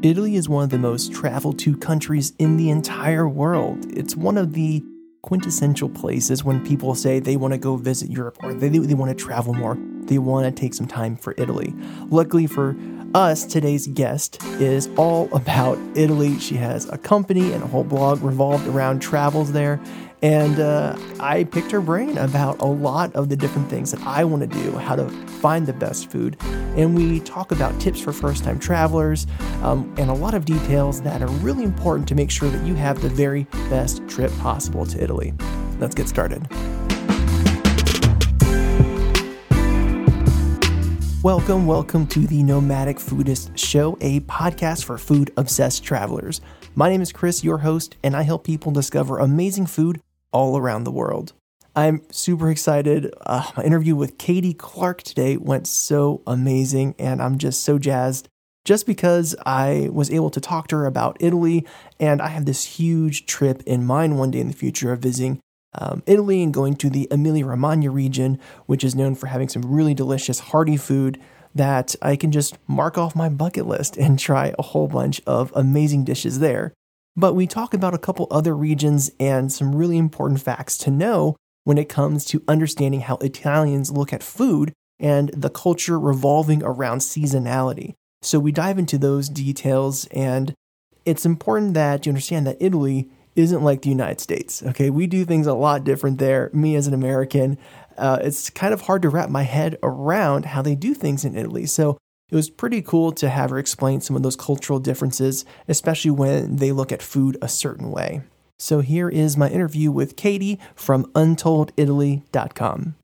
Italy is one of the most traveled to countries in the entire world. It's one of the quintessential places when people say they want to go visit Europe or they want to travel more. They want to take some time for Italy. Luckily for us, today's guest is all about Italy. She has a company and a whole blog revolved around travels there. And I picked her brain about a lot of the different things that I want to do, how to find the best food. And we talk about tips for first-time travelers and a lot of details that are really important to make sure that you have the very best trip possible to Italy. Let's get started. Welcome to the Nomadic Foodist Show, a podcast for food-obsessed travelers. My name is Chris, your host, and I help people discover amazing food all around the world. I'm super excited. My interview with Katie Clark today went so amazing, and I'm just so jazzed just because I was able to talk to her about Italy, and I have this huge trip in mind one day in the future of visiting Italy and going to the Emilia-Romagna region, which is known for having some really delicious, hearty food that I can just mark off my bucket list and try a whole bunch of amazing dishes there. But we talk about a couple other regions and some really important facts to know when it comes to understanding how Italians look at food and the culture revolving around seasonality. So we dive into those details, and it's important that you understand that Italy isn't like the United States. Okay, we do things a lot different there. Me as an American, it's kind of hard to wrap my head around how they do things in Italy. So it was pretty cool to have her explain some of those cultural differences, especially when they look at food a certain way. So here is my interview with Katie from UntoldItaly.com.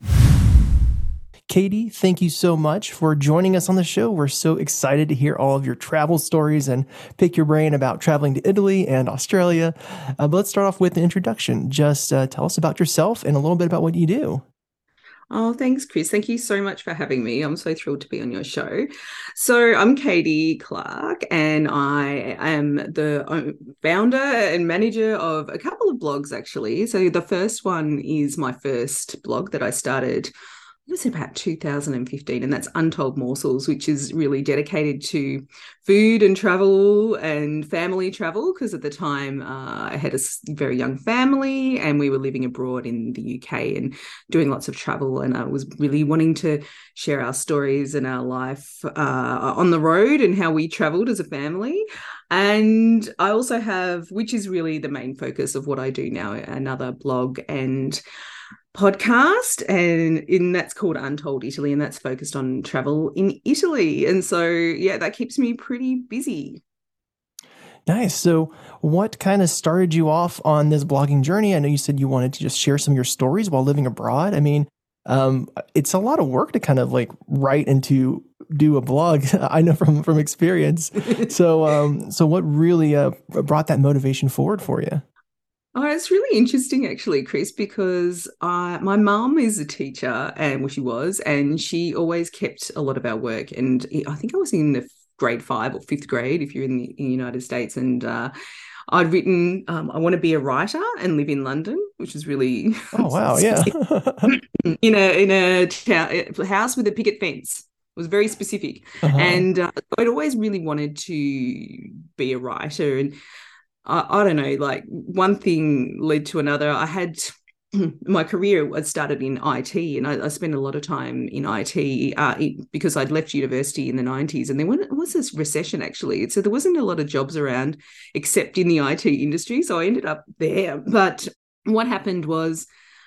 Katie, thank you so much for joining us on the show. We're so excited to hear all of your travel stories and pick your brain about traveling to Italy and Australia. But let's start off with an introduction. Just tell us about yourself and a little bit about what you do. Oh, thanks, Chris. Thank you so much for having me. I'm so thrilled to be on your show. So I'm Katie Clark, and I am the founder and manager of a couple of blogs, actually. So the first one is my first blog that I started, it was about 2015, and that's Untold Morsels, which is really dedicated to food and travel and family travel, because at the time I had a very young family and we were living abroad in the UK and doing lots of travel, and I was really wanting to share our stories and our life on the road and how we traveled as a family. And I also have, which is really the main focus of what I do now, another blog and podcast, and that's called Untold Italy, and that's focused on travel in Italy. And so yeah, that keeps me pretty busy. Nice. So what kind of started you off on this blogging journey? I know you said you wanted to just share some of your stories while living abroad. I mean, it's a lot of work to kind of like write and to do a blog. I know from experience. So what really brought that motivation forward for you? Oh, it's really interesting, actually, Chris, because my mum is a teacher, and she was, and she always kept a lot of our work. And I think I was in the grade 5 or 5th grade, if you're in the United States, and I'd written, I want to be a writer and live in London, which is really oh wow, yeah, in a house with a picket fence. It was very specific, and I'd always really wanted to be a writer. And I don't know, like one thing led to another. I had my career, I started in IT, and I spent a lot of time in IT because I'd left university in the 90s, and there was this recession, actually. So there wasn't a lot of jobs around except in the IT industry. So I ended up there. But what happened was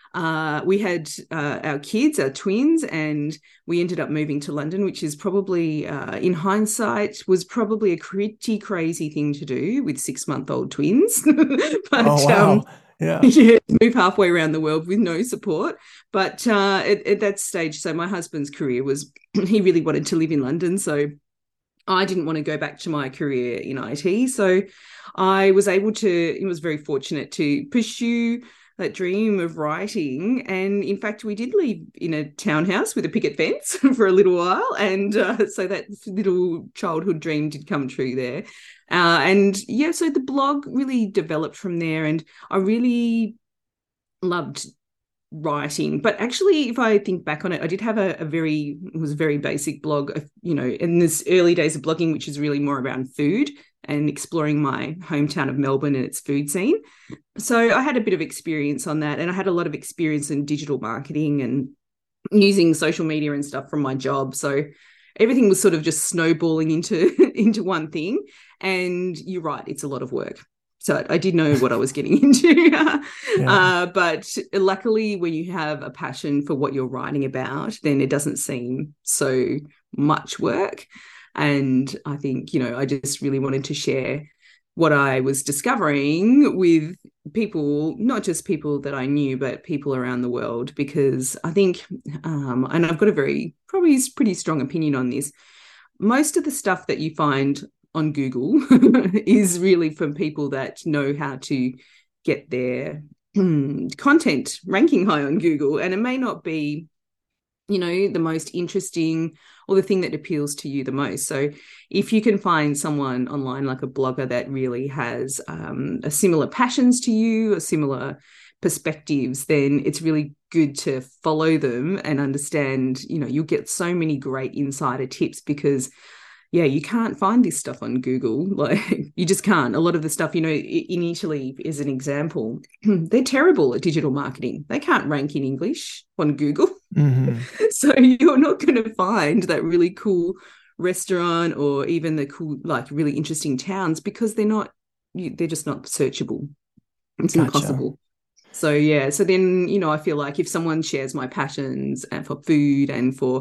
we had our kids, our twins, and we ended up moving to London, which is probably, in hindsight, was probably a pretty crazy thing to do with 6-month-old twins. But, oh, wow. Yeah. Yeah, move halfway around the world with no support. But at that stage, so my husband's career was, he really wanted to live in London. So I didn't want to go back to my career in IT. So I was able to, it was very fortunate to pursue that dream of writing. And in fact, we did live in a townhouse with a picket fence for a little while. And so that little childhood dream did come true there. And yeah, so the blog really developed from there. And I really loved writing. But actually, if I think back on it, I did have it was a very basic blog, in this early days of blogging, which is really more around food and exploring my hometown of Melbourne and its food scene. So I had a bit of experience on that, and I had a lot of experience in digital marketing and using social media and stuff from my job. So everything was sort of just snowballing into one thing. And you're right, it's a lot of work. So I did know what I was getting into. But luckily, when you have a passion for what you're writing about, then it doesn't seem so much work. And I think, I just really wanted to share what I was discovering with people, not just people that I knew, but people around the world, because I think, and I've got a pretty strong opinion on this, most of the stuff that you find on Google is really from people that know how to get their content ranking high on Google. And it may not be, the most interesting or the thing that appeals to you the most. So if you can find someone online, like a blogger, that really has a similar passions to you, or similar perspectives, then it's really good to follow them and understand, you'll get so many great insider tips, because you can't find this stuff on Google. Like, you just can't. A lot of the stuff, in Italy, as an example, they're terrible at digital marketing. They can't rank in English on Google. Mm-hmm. So you're not going to find that really cool restaurant or even the cool, like, really interesting towns, because they're just not searchable. It's impossible. So then, I feel like if someone shares my passions and for food and for,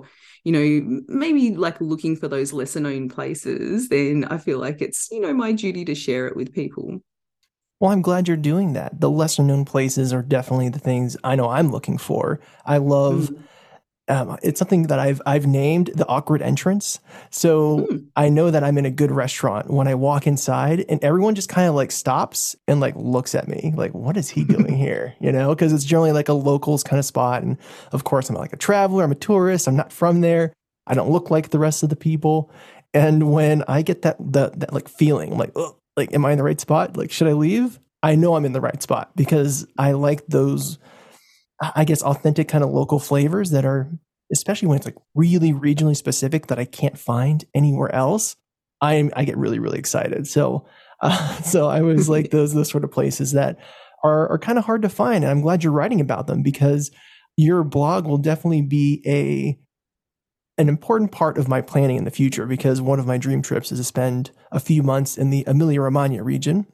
maybe like looking for those lesser known places, then I feel like it's, my duty to share it with people. Well, I'm glad you're doing that. The lesser known places are definitely the things I know I'm looking for. I love it's something that I've named the awkward entrance. So I know that I'm in a good restaurant when I walk inside, and everyone just kind of like stops and like looks at me like, what is he doing here? Because it's generally like a locals kind of spot. And of course, I'm like a traveler, I'm a tourist, I'm not from there. I don't look like the rest of the people. And when I get that like feeling, I'm like, oh, like, am I in the right spot? Like, should I leave? I know I'm in the right spot, because I like those, I guess, authentic kind of local flavors that are, especially when it's like really regionally specific that I can't find anywhere else. I get really, really excited. So I was like those sort of places that are kind of hard to find. And I'm glad you're writing about them, because your blog will definitely be an important part of my planning in the future, because one of my dream trips is to spend a few months in the Emilia-Romagna region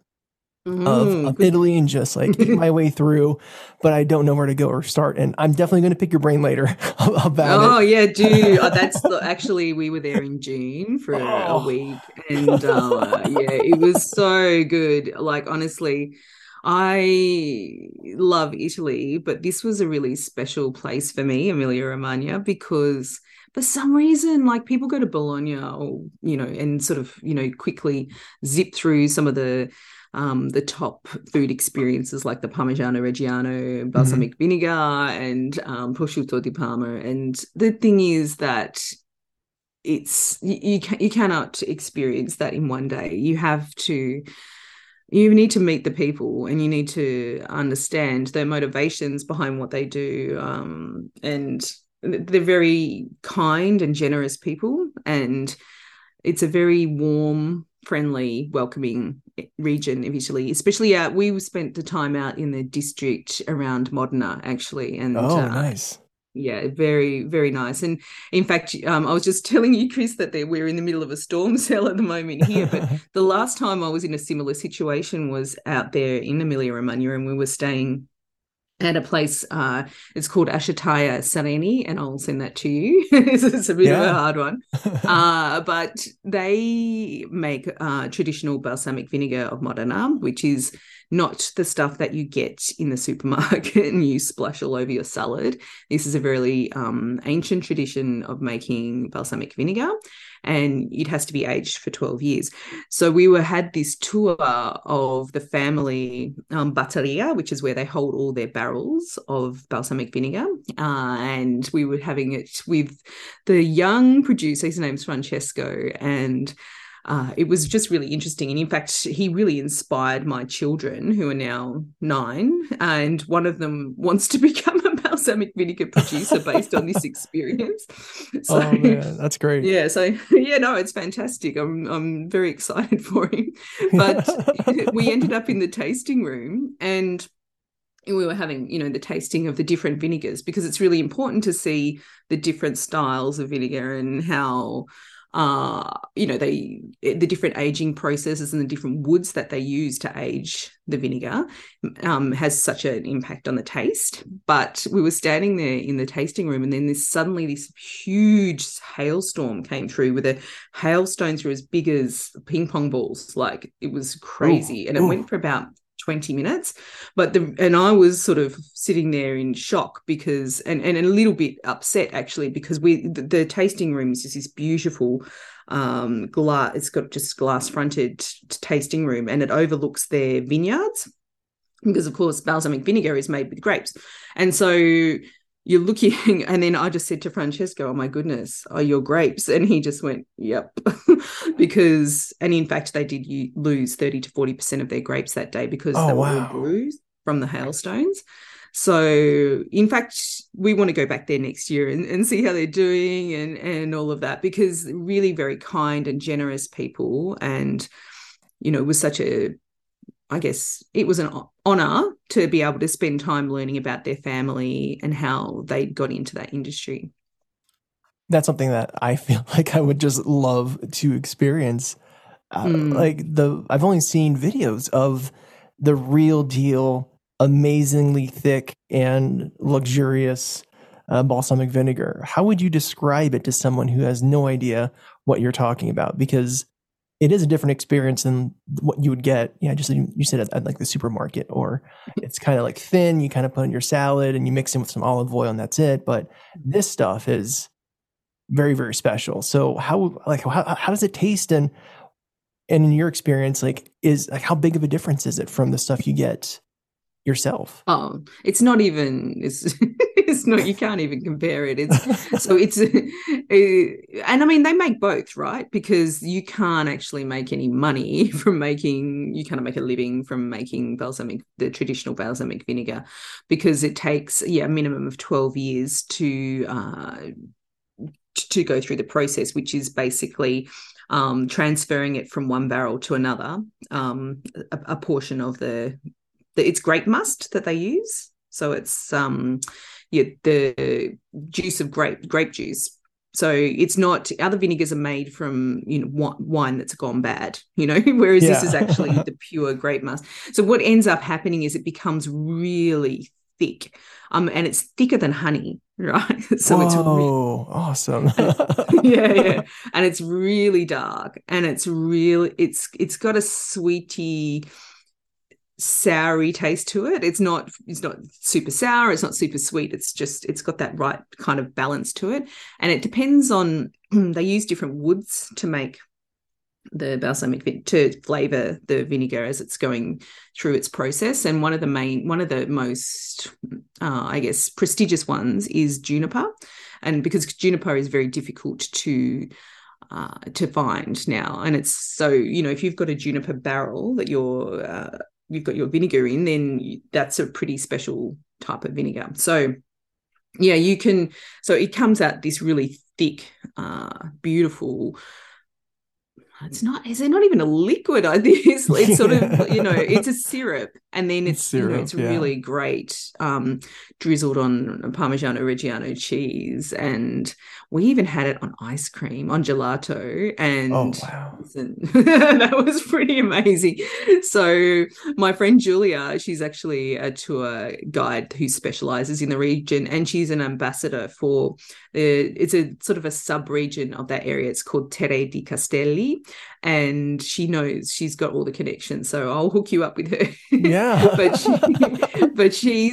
of Italy and just like eat my way through, but I don't know where to go or start. And I'm definitely going to pick your brain later about it. Oh, yeah, do. Actually, we were there in June for a week, and it was so good. Like, honestly, I love Italy, but this was a really special place for me, Emilia-Romagna, because for some reason, like, people go to Bologna or, and sort of, quickly zip through some of the top food experiences like the Parmigiano Reggiano, balsamic vinegar, and prosciutto di Parma. And the thing is that it's you cannot experience that in one day. You need to meet the people, and you need to understand their motivations behind what they do. And they're very kind and generous people, and it's a very warm, friendly, welcoming region of Italy. Especially we spent the time out in the district around Modena, actually. And nice. Yeah, very, very nice. And in fact, I was just telling you, Chris, that we're in the middle of a storm cell at the moment here. But the last time I was in a similar situation was out there in Emilia-Romagna, and we were staying at a place, it's called Asciuttoia Sereni, and I'll send that to you. It's a bit of a hard one. But they make traditional balsamic vinegar of Modena, which is not the stuff that you get in the supermarket and you splash all over your salad. This is a very ancient tradition of making balsamic vinegar, and it has to be aged for 12 years. So we had this tour of the family batteria, which is where they hold all their barrels of balsamic vinegar. And we were having it with the young producer. His name's Francesco, and it was just really interesting. And in fact, he really inspired my children, who are now 9, and one of them wants to become a balsamic vinegar producer based on this experience. So, Oh man, that's great. yeah, so yeah, no, it's fantastic. I'm very excited for him. But we ended up in the tasting room, and we were having, the tasting of the different vinegars, because it's really important to see the different styles of vinegar and how the different aging processes and the different woods that they use to age the vinegar has such an impact on the taste. But we were standing there in the tasting room, and then suddenly this huge hailstorm came through, with a hailstone through as big as ping pong balls. Like, it was crazy. And it went for about 20 minutes. And I was sort of sitting there in shock, because and a little bit upset actually, because the tasting room is just this beautiful glass. It's got just glass fronted tasting room, and it overlooks their vineyards, because of course balsamic vinegar is made with grapes. And so you're looking, and then I just said to Francesco, "Oh my goodness, are your grapes?" And he just went, "Yep." And in fact, they did lose 30 to 40% of their grapes that day, because they were all bruised from the hailstones. So in fact, we want to go back there next year and see how they're doing and all of that, because really very kind and generous people. And, it was I guess it was an honor to be able to spend time learning about their family and how they got into that industry. That's something that I feel like I would just love to experience. I've only seen videos of the real deal, amazingly thick and luxurious balsamic vinegar. How would you describe it to someone who has no idea what you're talking about? Because it is a different experience than what you would get. Just like you said at like the supermarket, or it's kind of like thin. You kind of put in your salad and you mix in with some olive oil and that's it. But this stuff is very, very special. So how does it taste? And in your experience, how big of a difference is it from the stuff you get yourself? Oh, it's not even, it's not, you can't even compare it. And I mean, they make both, right? Because you can't actually make any money you can't make a living from making the traditional balsamic vinegar, because it takes, a minimum of 12 years to go through the process, which is basically transferring it from one barrel to another, a portion of it's grape must that they use. So it's the juice of grape juice. So it's not, other vinegars are made from wine that's gone bad, whereas this is actually the pure grape must. So what ends up happening is it becomes really thick, and it's thicker than honey, right? So Whoa, it's really awesome. yeah, and it's really dark, and it's got a sweety, soury taste to it. It's not super sour, it's not super sweet, it's got that right kind of balance to it. And it depends on they use different woods to make the balsamic to flavor the vinegar as it's going through its process. And one of the most I guess prestigious ones is juniper, and because juniper is very difficult to find now, and it's so if you've got a juniper barrel that you've got your vinegar in, then that's a pretty special type of vinegar. So you can, so it comes out this really thick, beautiful, is it not even a liquid? I think it's sort of, it's a syrup, and then it's really great, drizzled on Parmigiano Reggiano cheese, and we even had it on ice cream, on gelato, and that was pretty amazing. So my friend Julia, she's actually a tour guide who specializes in the region, and she's an ambassador for it's a sort of a sub-region of that area. It's called Terre di Castelli, and she's got all the connections, so I'll hook you up with her. but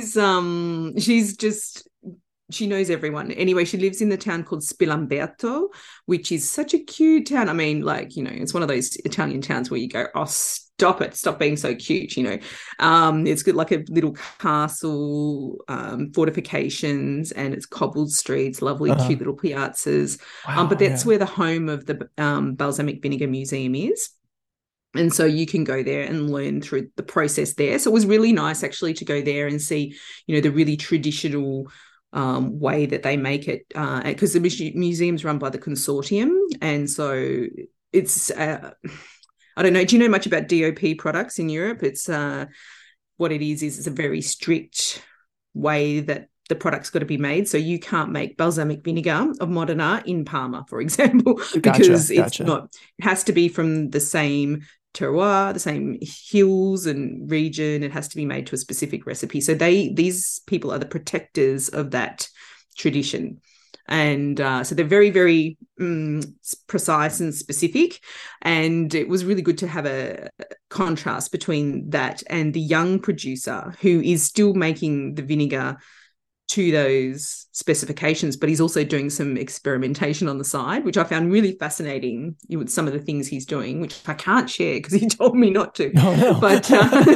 she knows everyone. Anyway, she lives in the town called Spilamberto, which is such a cute town. I mean, it's one of those Italian towns where you go, oh, stop being so cute, It's got like a little castle, fortifications, and it's cobbled streets, lovely, cute little piazzas. But that's where the home of the Balsamic Vinegar Museum is. And so you can go there and learn through the process there. So it was really nice actually to go there and see, the really traditional way that they make it, because the museum's run by the consortium, and so it's I don't know. Do you know much about DOP products in Europe? It's what it is it's a very strict way that the product's got to be made. So you can't make balsamic vinegar of Modena in Parma, for example, because it's not. It has to be from the same terroir, the same hills and region. It has to be made to a specific recipe. So these people are the protectors of that tradition. And so they're very, very precise and specific. And it was really good to have a contrast between that and the young producer who is still making the vinegar to those specifications, but he's also doing some experimentation on the side, which I found really fascinating with some of the things he's doing, which I can't share because he told me not to. No. But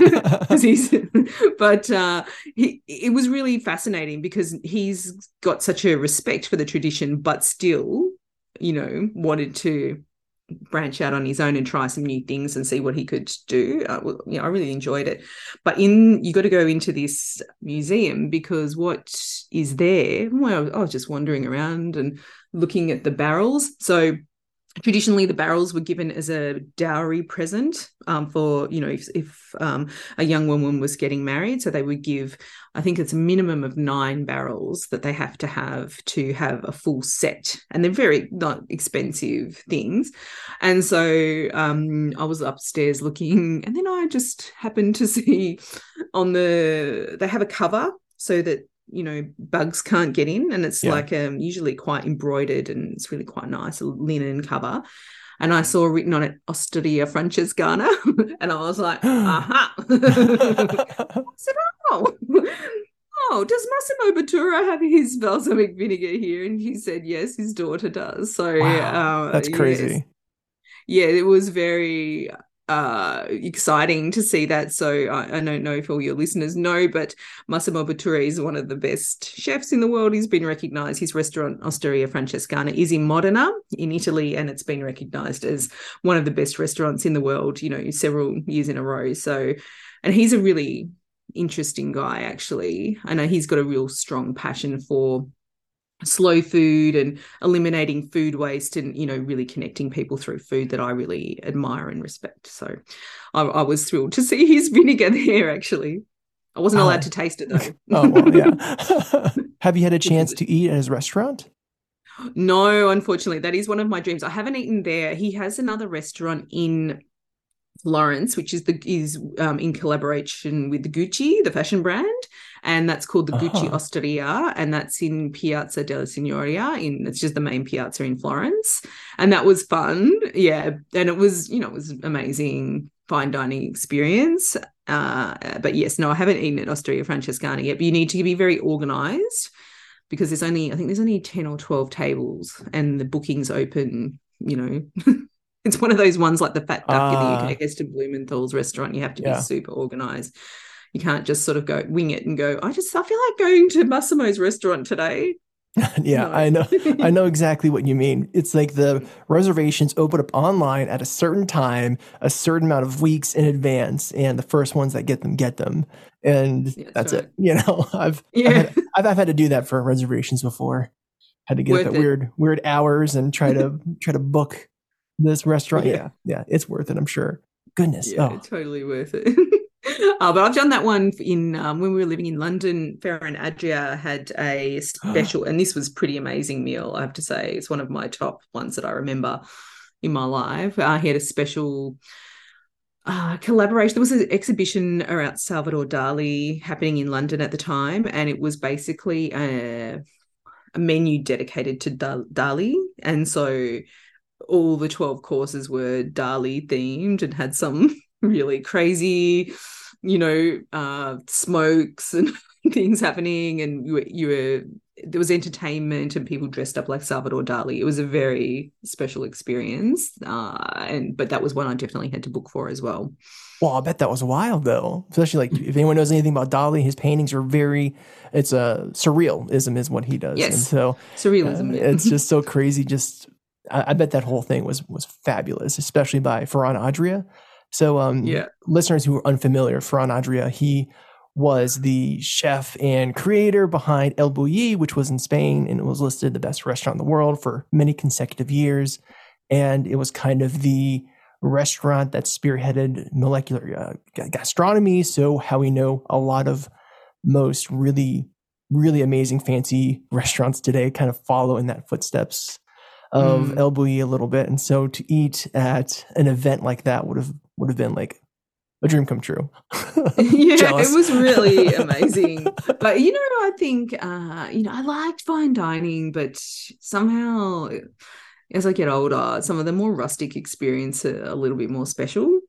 it was really fascinating because he's got such a respect for the tradition, but still, wanted to branch out on his own and try some new things and see what he could do. I really enjoyed it. But you got to go into this museum because what is there? Well, I was just wandering around and looking at the barrels. So traditionally, the barrels were given as a dowry present for, if a young woman was getting married. So they would give, I think it's a minimum of 9 barrels that they have to have a full set. And they're very not expensive things. And so I was upstairs looking, and then I just happened to see they have a cover so that bugs can't get in, and it's like usually quite embroidered, and it's really quite nice, a linen cover. And I saw written on it Osteria Francescana, and I was like, aha. I said, does Massimo Bottura have his balsamic vinegar here? And he said, yes, his daughter does. So wow, that's crazy. Yes. Yeah, it was very exciting to see that. So I don't know if all your listeners know, but Massimo Bottura is one of the best chefs in the world. He's been recognized. His restaurant Osteria Francescana is in Modena in Italy, and it's been recognized as one of the best restaurants in the world, several years in a row. So, and he's a really interesting guy, actually. I know he's got a real strong passion for slow food and eliminating food waste and, really connecting people through food that I really admire and respect. So I was thrilled to see his vinegar there, actually. I wasn't allowed to taste it, though. Oh, well, yeah. Have you had a chance to eat at his restaurant? No, unfortunately. That is one of my dreams. I haven't eaten there. He has another restaurant in Florence, which is in collaboration with the Gucci, the fashion brand, and that's called the Gucci Osteria, and that's in Piazza della Signoria. It's just the main piazza in Florence, and that was fun. Yeah, and it was amazing fine dining experience. But yes, no, I haven't eaten at Osteria Francescana yet. But you need to be very organised because there's only 10 or 12 tables, and the bookings open. It's one of those ones like the Fat Duck in the UK, Heston Blumenthal's restaurant. You have to be super organised. You can't just sort of go wing it and go, I feel like going to Massimo's restaurant today. Yeah, no. I know exactly what you mean. It's like the reservations open up online at a certain time, a certain amount of weeks in advance, and the first ones that get them. And that's right. It. I've had to do that for reservations before. Had to get up at weird hours and try to book this restaurant. Yeah, it's worth it, I'm sure. Goodness. Yeah, it's totally worth it. But I've done that one in when we were living in London. Farah and Adria had a special, and this was a pretty amazing meal, I have to say. It's one of my top ones that I remember in my life. He had a special collaboration. There was an exhibition around Salvador Dali happening in London at the time, and it was basically a menu dedicated to Dali, and so all the 12 courses were Dali themed and had some really crazy, smokes and things happening, and there was entertainment and people dressed up like Salvador Dali. It was a very special experience, but that was one I definitely had to book for as well. Well, I bet that was wild though, especially like if anyone knows anything about Dali, his paintings are it's surrealism is what he does. Yes, and so surrealism. It's just so crazy. I bet that whole thing was fabulous, especially by Ferran Adria. So listeners who are unfamiliar, Ferran Adria, he was the chef and creator behind El Bulli, which was in Spain, and it was listed the best restaurant in the world for many consecutive years. And it was kind of the restaurant that spearheaded molecular gastronomy. So how we know a lot of most really, really amazing fancy restaurants today kind of follow in that footsteps of El Bulli a little bit. And so to eat at an event like that would have been like a dream come true. Yeah, Jealous. it was really amazing. But I think I liked fine dining, but somehow as I get older, some of the more rustic experience are a little bit more special.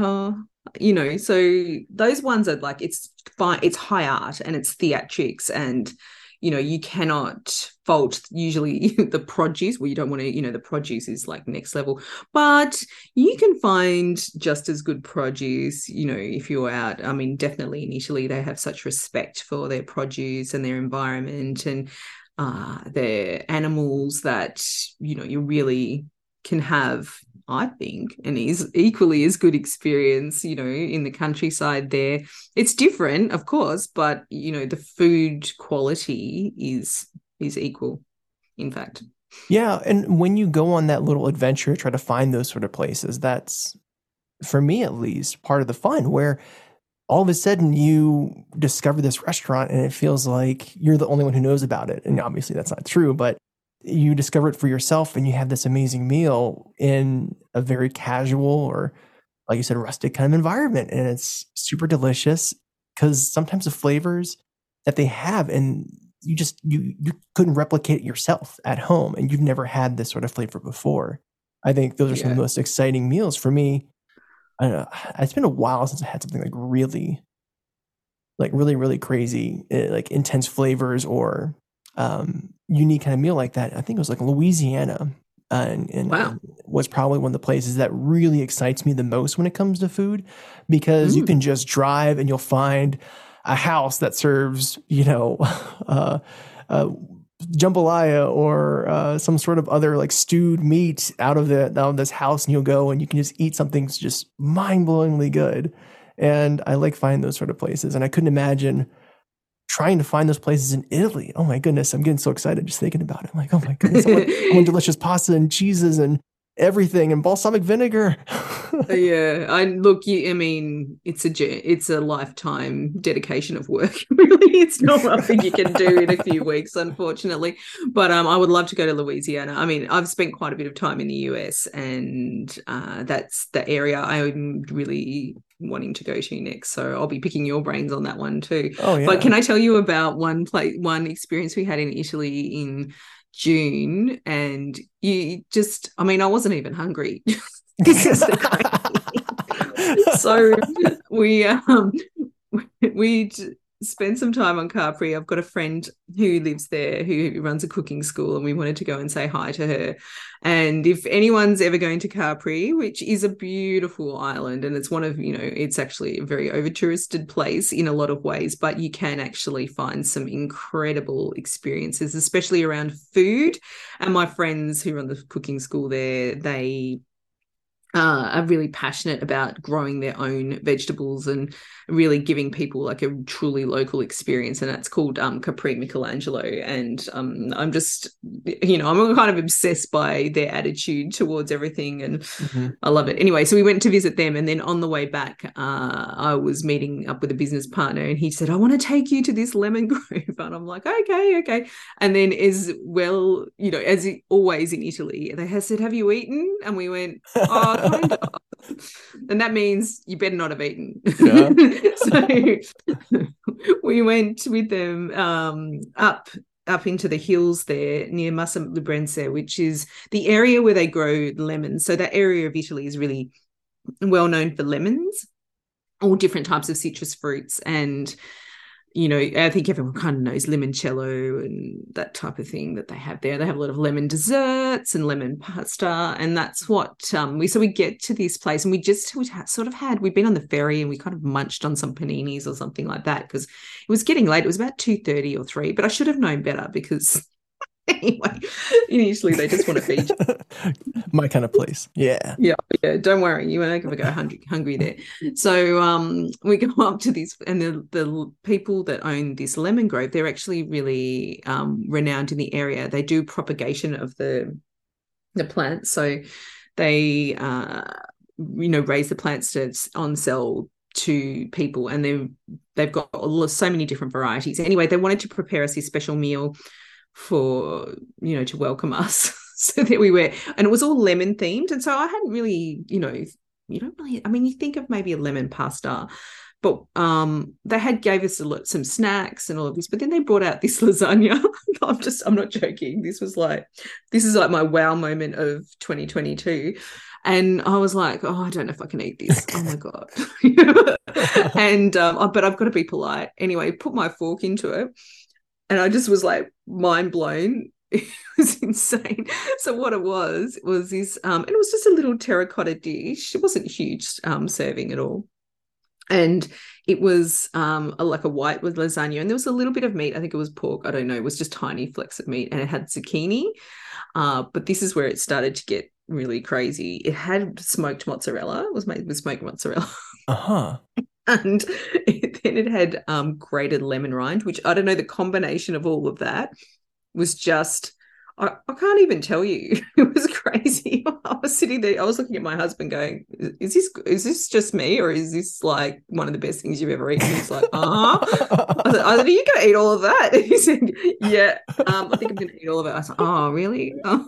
So those ones are like, it's fine, it's high art and it's theatrics, and you cannot fault usually the produce. Well, you don't want to, the produce is like next level, but you can find just as good produce, if you're out. I mean, definitely in Italy, they have such respect for their produce and their environment and their animals that, you really can have, I think, and is equally as good experience, in the countryside there. It's different, of course, but, the food quality is equal, in fact. Yeah. And when you go on that little adventure, try to find those sort of places, that's, for me at least, part of the fun, where all of a sudden you discover this restaurant and it feels like you're the only one who knows about it. And obviously that's not true, but you discover it for yourself and you have this amazing meal in a very casual, or like you said, rustic kind of environment. And it's super delicious because sometimes the flavors that they have, and you couldn't replicate it yourself at home, and you've never had this sort of flavor before. I think those are some of the most exciting meals for me. I don't know. It's been a while since I had something like really, really crazy, like intense flavors or unique kind of meal like that. I think it was like Louisiana, and Wow. was probably one of the places that really excites me the most when it comes to food, because you can just drive and you'll find a house that serves, jambalaya or some sort of other like stewed meat out of this house, and you'll go and you can just eat something just mind-blowingly good. And I like finding those sort of places, and I couldn't imagine trying to find those places in Italy. Oh my goodness, I'm getting so excited just thinking about it. I'm like, oh my goodness, I want delicious pasta and cheeses and everything and balsamic vinegar. Yeah, I mean, it's a lifetime dedication of work. Really, it's not something you can do in a few weeks, unfortunately. But I would love to go to Louisiana. I mean, I've spent quite a bit of time in the US, and that's the area I'm really wanting to go to next. So I'll be picking your brains on that one too. Oh yeah. But can I tell you about one experience we had in Italy in June? And I wasn't even hungry. This is the great. So we spent some time on Capri. I've got a friend who lives there who runs a cooking school, and we wanted to go and say hi to her. And if anyone's ever going to Capri, which is a beautiful island, and it's one of, it's actually a very over touristed place in a lot of ways, but you can actually find some incredible experiences, especially around food. And my friends who run the cooking school there, they are really passionate about growing their own vegetables and really giving people like a truly local experience. And that's called Capri Michelangelo. And I'm just, I'm kind of obsessed by their attitude towards everything, and I love it. Anyway, so we went to visit them, and then on the way back, I was meeting up with a business partner, and he said, I want to take you to this lemon grove. And I'm like, okay. And then as well, as always in Italy, they said, have you eaten? And we went, oh, kind of. And that means you better not have eaten. Yeah. So we went with them up into the hills there near Massa Librense, which is the area where they grow lemons. So that area of Italy is really well known for lemons, all different types of citrus fruits. And I think everyone kind of knows limoncello and that type of thing that they have there. They have a lot of lemon desserts and lemon pasta, and that's what we get to this place, and we'd been on the ferry, and we kind of munched on some paninis or something like that because it was getting late. It was about 2:30 or 3, but I should have known better because Anyway, initially they just want to feed you. My kind of place. Yeah. Yeah, yeah. Don't worry, you won't ever go hungry there. So we go up to this, and the people that own this lemon grove, they're actually really renowned in the area. They do propagation of the plants, so they raise the plants to on sell to people, and they've got so many different varieties. Anyway, they wanted to prepare us this special meal for to welcome us. So there we were, and it was all lemon themed. And so I hadn't really, you don't really, I mean, you think of maybe a lemon pasta, but they gave us some snacks and all of this, but then they brought out this lasagna. I'm not joking. This is like my wow moment of 2022. And I was like, oh, I don't know if I can eat this. Oh my God. And but I've got to be polite. Anyway, put my fork into it, and I just was like mind blown. It was insane. So what it was this, and it was just a little terracotta dish. It wasn't a huge serving at all. And it was like a white with lasagna, and there was a little bit of meat. I think it was pork. I don't know. It was just tiny flecks of meat, and it had zucchini. But this is where it started to get really crazy. It had smoked mozzarella. It was made with smoked mozzarella. Uh-huh. And then it had grated lemon rind, which I don't know, the combination of all of that was just, I can't even tell you. It was crazy. I was sitting there, I was looking at my husband going, is this just me, or is this like one of the best things you've ever eaten? He's like, I said, are you going to eat all of that? And he said, yeah, I think I'm going to eat all of it. I was like, oh, really? Oh,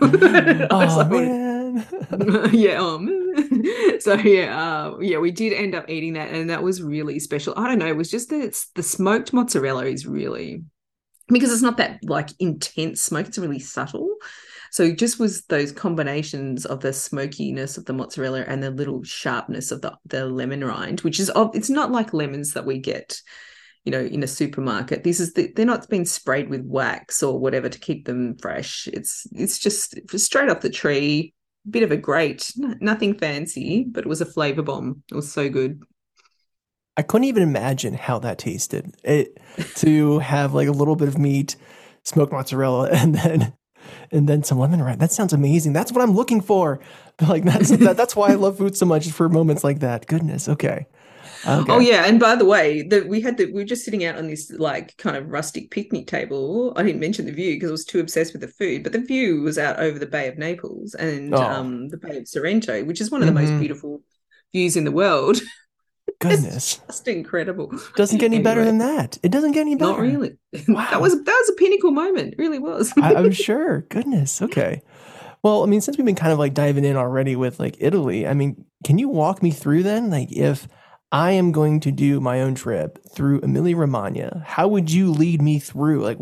man. Yeah, man. So yeah, we did end up eating that, and that was really special. I don't know, it was just that the smoked mozzarella is really, because it's not that like intense smoke, it's really subtle. So it just was those combinations of the smokiness of the mozzarella and the little sharpness of the lemon rind, which is, it's not like lemons that we get, in a supermarket. They're not being sprayed with wax or whatever to keep them fresh. It's just straight off the tree, bit of a grate, nothing fancy, but it was a flavor bomb. It was so good. I couldn't even imagine how that tasted. To have like a little bit of meat, smoked mozzarella, and then some lemon rind. That sounds amazing. That's what I'm looking for. Like that's why I love food so much, for moments like that. Goodness. Okay. Oh yeah, and by the way, we were just sitting out on this like kind of rustic picnic table. I didn't mention the view because I was too obsessed with the food, but the view was out over the Bay of Naples and the Bay of Sorrento, which is one of the most beautiful views in the world. Goodness, it's just incredible. Doesn't get any better than that. It doesn't get any better. Not really. Wow. That was a pinnacle moment. It really was. I'm sure. Goodness. Okay. Well, I mean, since we've been kind of like diving in already with like Italy, I mean, can you walk me through then? Like, if I am going to do my own trip through Emilia-Romagna, how would you lead me through? Like,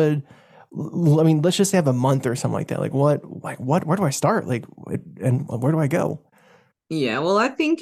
let's just say I have a month or something like that. Where do I start? Like, and where do I go? Yeah, well, I think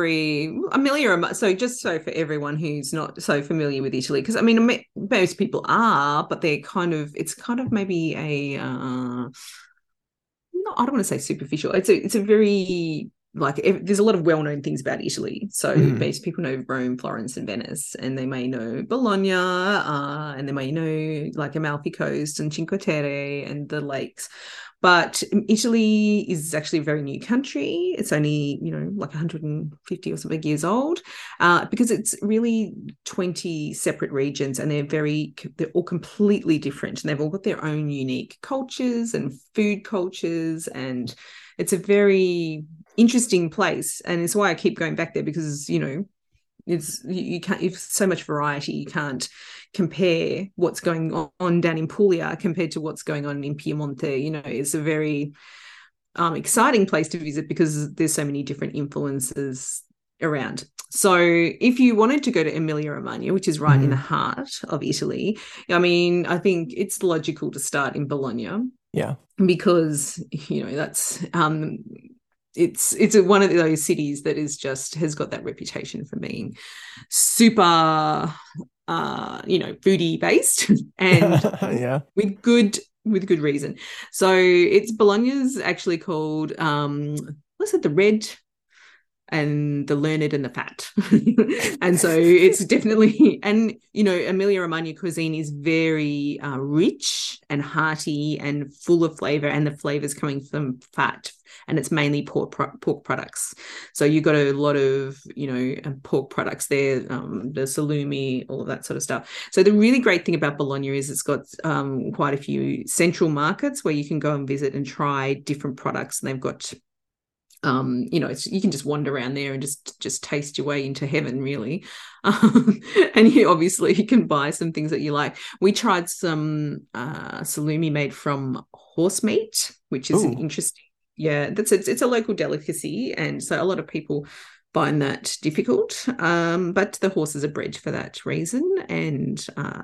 so for everyone who's not so familiar with Italy, because I mean, most people are, but it's kind of maybe a, I don't want to say superficial. It's a very, like, there's a lot of well-known things about Italy. So most people know Rome, Florence, and Venice, and they may know Bologna, and they may know like Amalfi Coast and Cinque Terre and the lakes. But Italy is actually a very new country. It's only, like 150 or something years old, because it's really 20 separate regions, and they're all completely different, and they've all got their own unique cultures and food cultures, and it's a very interesting place. And it's why I keep going back there, because, you can't, you've so much variety. You can't compare what's going on down in Puglia compared to what's going on in Piemonte. It's a very exciting place to visit because there's so many different influences around. So if you wanted to go to Emilia-Romagna, which is right in the heart of Italy, I mean, I think it's logical to start in Bologna. Yeah. Because, that's it's one of those cities that has got that reputation for being super foodie based, and yeah, with good reason. So it's Bologna's actually called the red and the learned and the fat. And so it's definitely, and, Emilia-Romagna cuisine is very rich and hearty and full of flavor, and the flavors coming from fat, and it's mainly pork products. So you've got a lot of, pork products there, the salumi, all of that sort of stuff. So the really great thing about Bologna is it's got quite a few central markets where you can go and visit and try different products, and they've got you can just wander around there and just taste your way into heaven, really. And you can buy some things that you like. We tried some salumi made from horse meat, which is an interesting. Yeah, it's a local delicacy, and so a lot of people find that difficult. But the horses are bred for that reason, and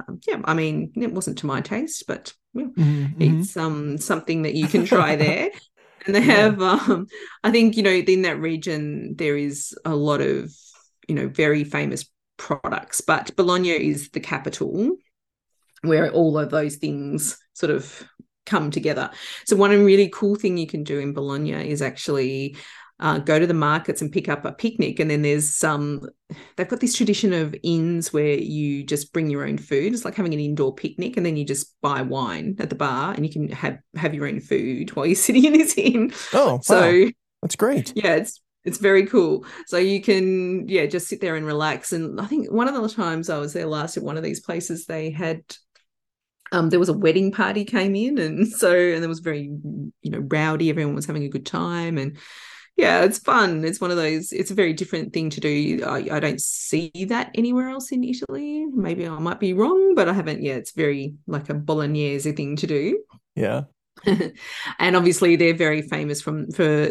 it wasn't to my taste, but it's something that you can try there. And they have, I think, in that region, there is a lot of, very famous products, but Bologna is the capital where all of those things sort of come together. So one really cool thing you can do in Bologna is actually go to the markets and pick up a picnic. And then there's they've got this tradition of inns where you just bring your own food. It's like having an indoor picnic, and then you just buy wine at the bar and you can have your own food while you're sitting in this inn. Oh, wow. So that's great. Yeah, it's very cool. So you can, just sit there and relax. And I think one of the times I was there last at one of these places, they had there was a wedding party came in, and there was very, rowdy. Everyone was having a good time, and yeah, it's fun. It's one of those, it's a very different thing to do. I don't see that anywhere else in Italy. Maybe I might be wrong, but I haven't. Yeah, it's very like a Bolognese thing to do. Yeah. And obviously they're very famous for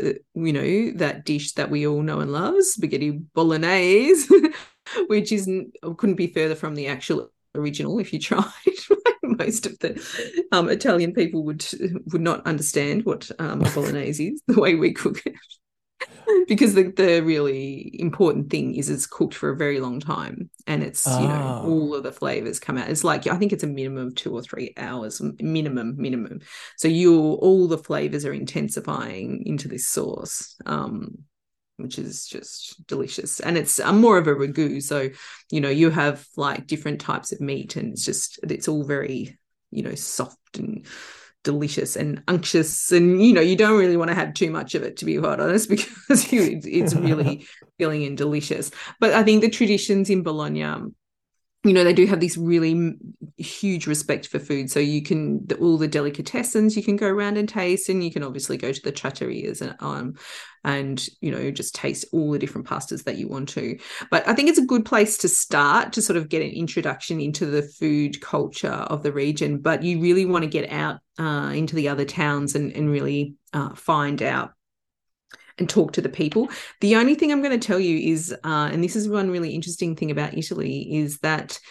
that dish that we all know and love, spaghetti bolognese, which couldn't be further from the actual original if you tried. Most of the Italian people would not understand what a bolognese is, the way we cook it. Because the really important thing is it's cooked for a very long time, and it's all of the flavors come out. It's like, I think it's a minimum of 2 or 3 hours minimum. So all the flavors are intensifying into this sauce, which is just delicious. And it's more of a ragu, so you have like different types of meat, and it's all very soft and delicious and unctuous, and you don't really want to have too much of it, to be quite honest, because it's really filling and delicious. But I think the traditions in Bologna, they do have this really huge respect for food. So you can, all the delicatessens you can go around and taste, and you can obviously go to the trattorias and just taste all the different pastas that you want to. But I think it's a good place to start to sort of get an introduction into the food culture of the region. But you really want to get out into the other towns and really find out and talk to the people. The only thing I'm going to tell you is, and this is one really interesting thing about Italy, is that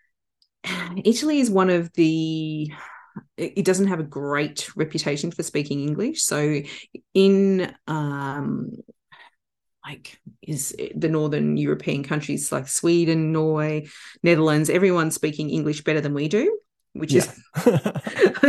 Italy is one of it doesn't have a great reputation for speaking English. So in is the Northern European countries like Sweden, Norway, Netherlands, everyone's speaking English better than we do, which is but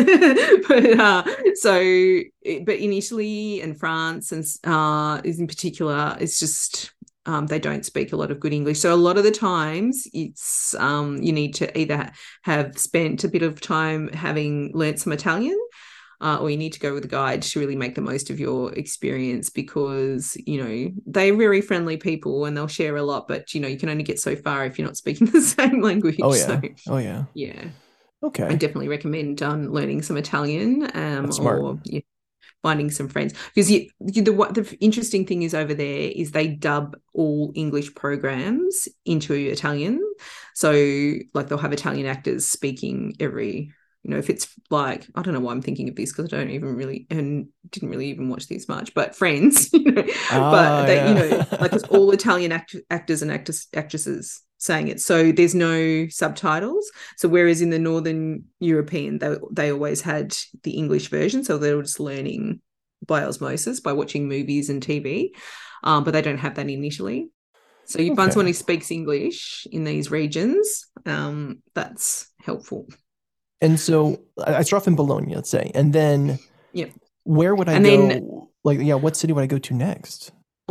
in Italy and France and is in particular, it's just they don't speak a lot of good English. So a lot of the times it's you need to either have spent a bit of time having learnt some Italian, or you need to go with a guide to really make the most of your experience, because they're very friendly people and they'll share a lot, but you can only get so far if you're not speaking the same language. Yeah. Okay. I definitely recommend learning some Italian, or finding some friends, because the interesting thing is over there is they dub all English programs into Italian. So like they'll have Italian actors speaking every, if it's like, I don't know why I'm thinking of this, because I don't even really, and didn't really even watch this much, but Friends, but they, like it's all Italian actors and actresses saying it. So there's no subtitles. So whereas in the Northern European, they always had the English version. So they were just learning by osmosis, by watching movies and TV. But they don't have that in Italy. So you find someone who speaks English in these regions, that's helpful. And so I start off in Bologna, let's say, and then where would I go? What city would I go to next?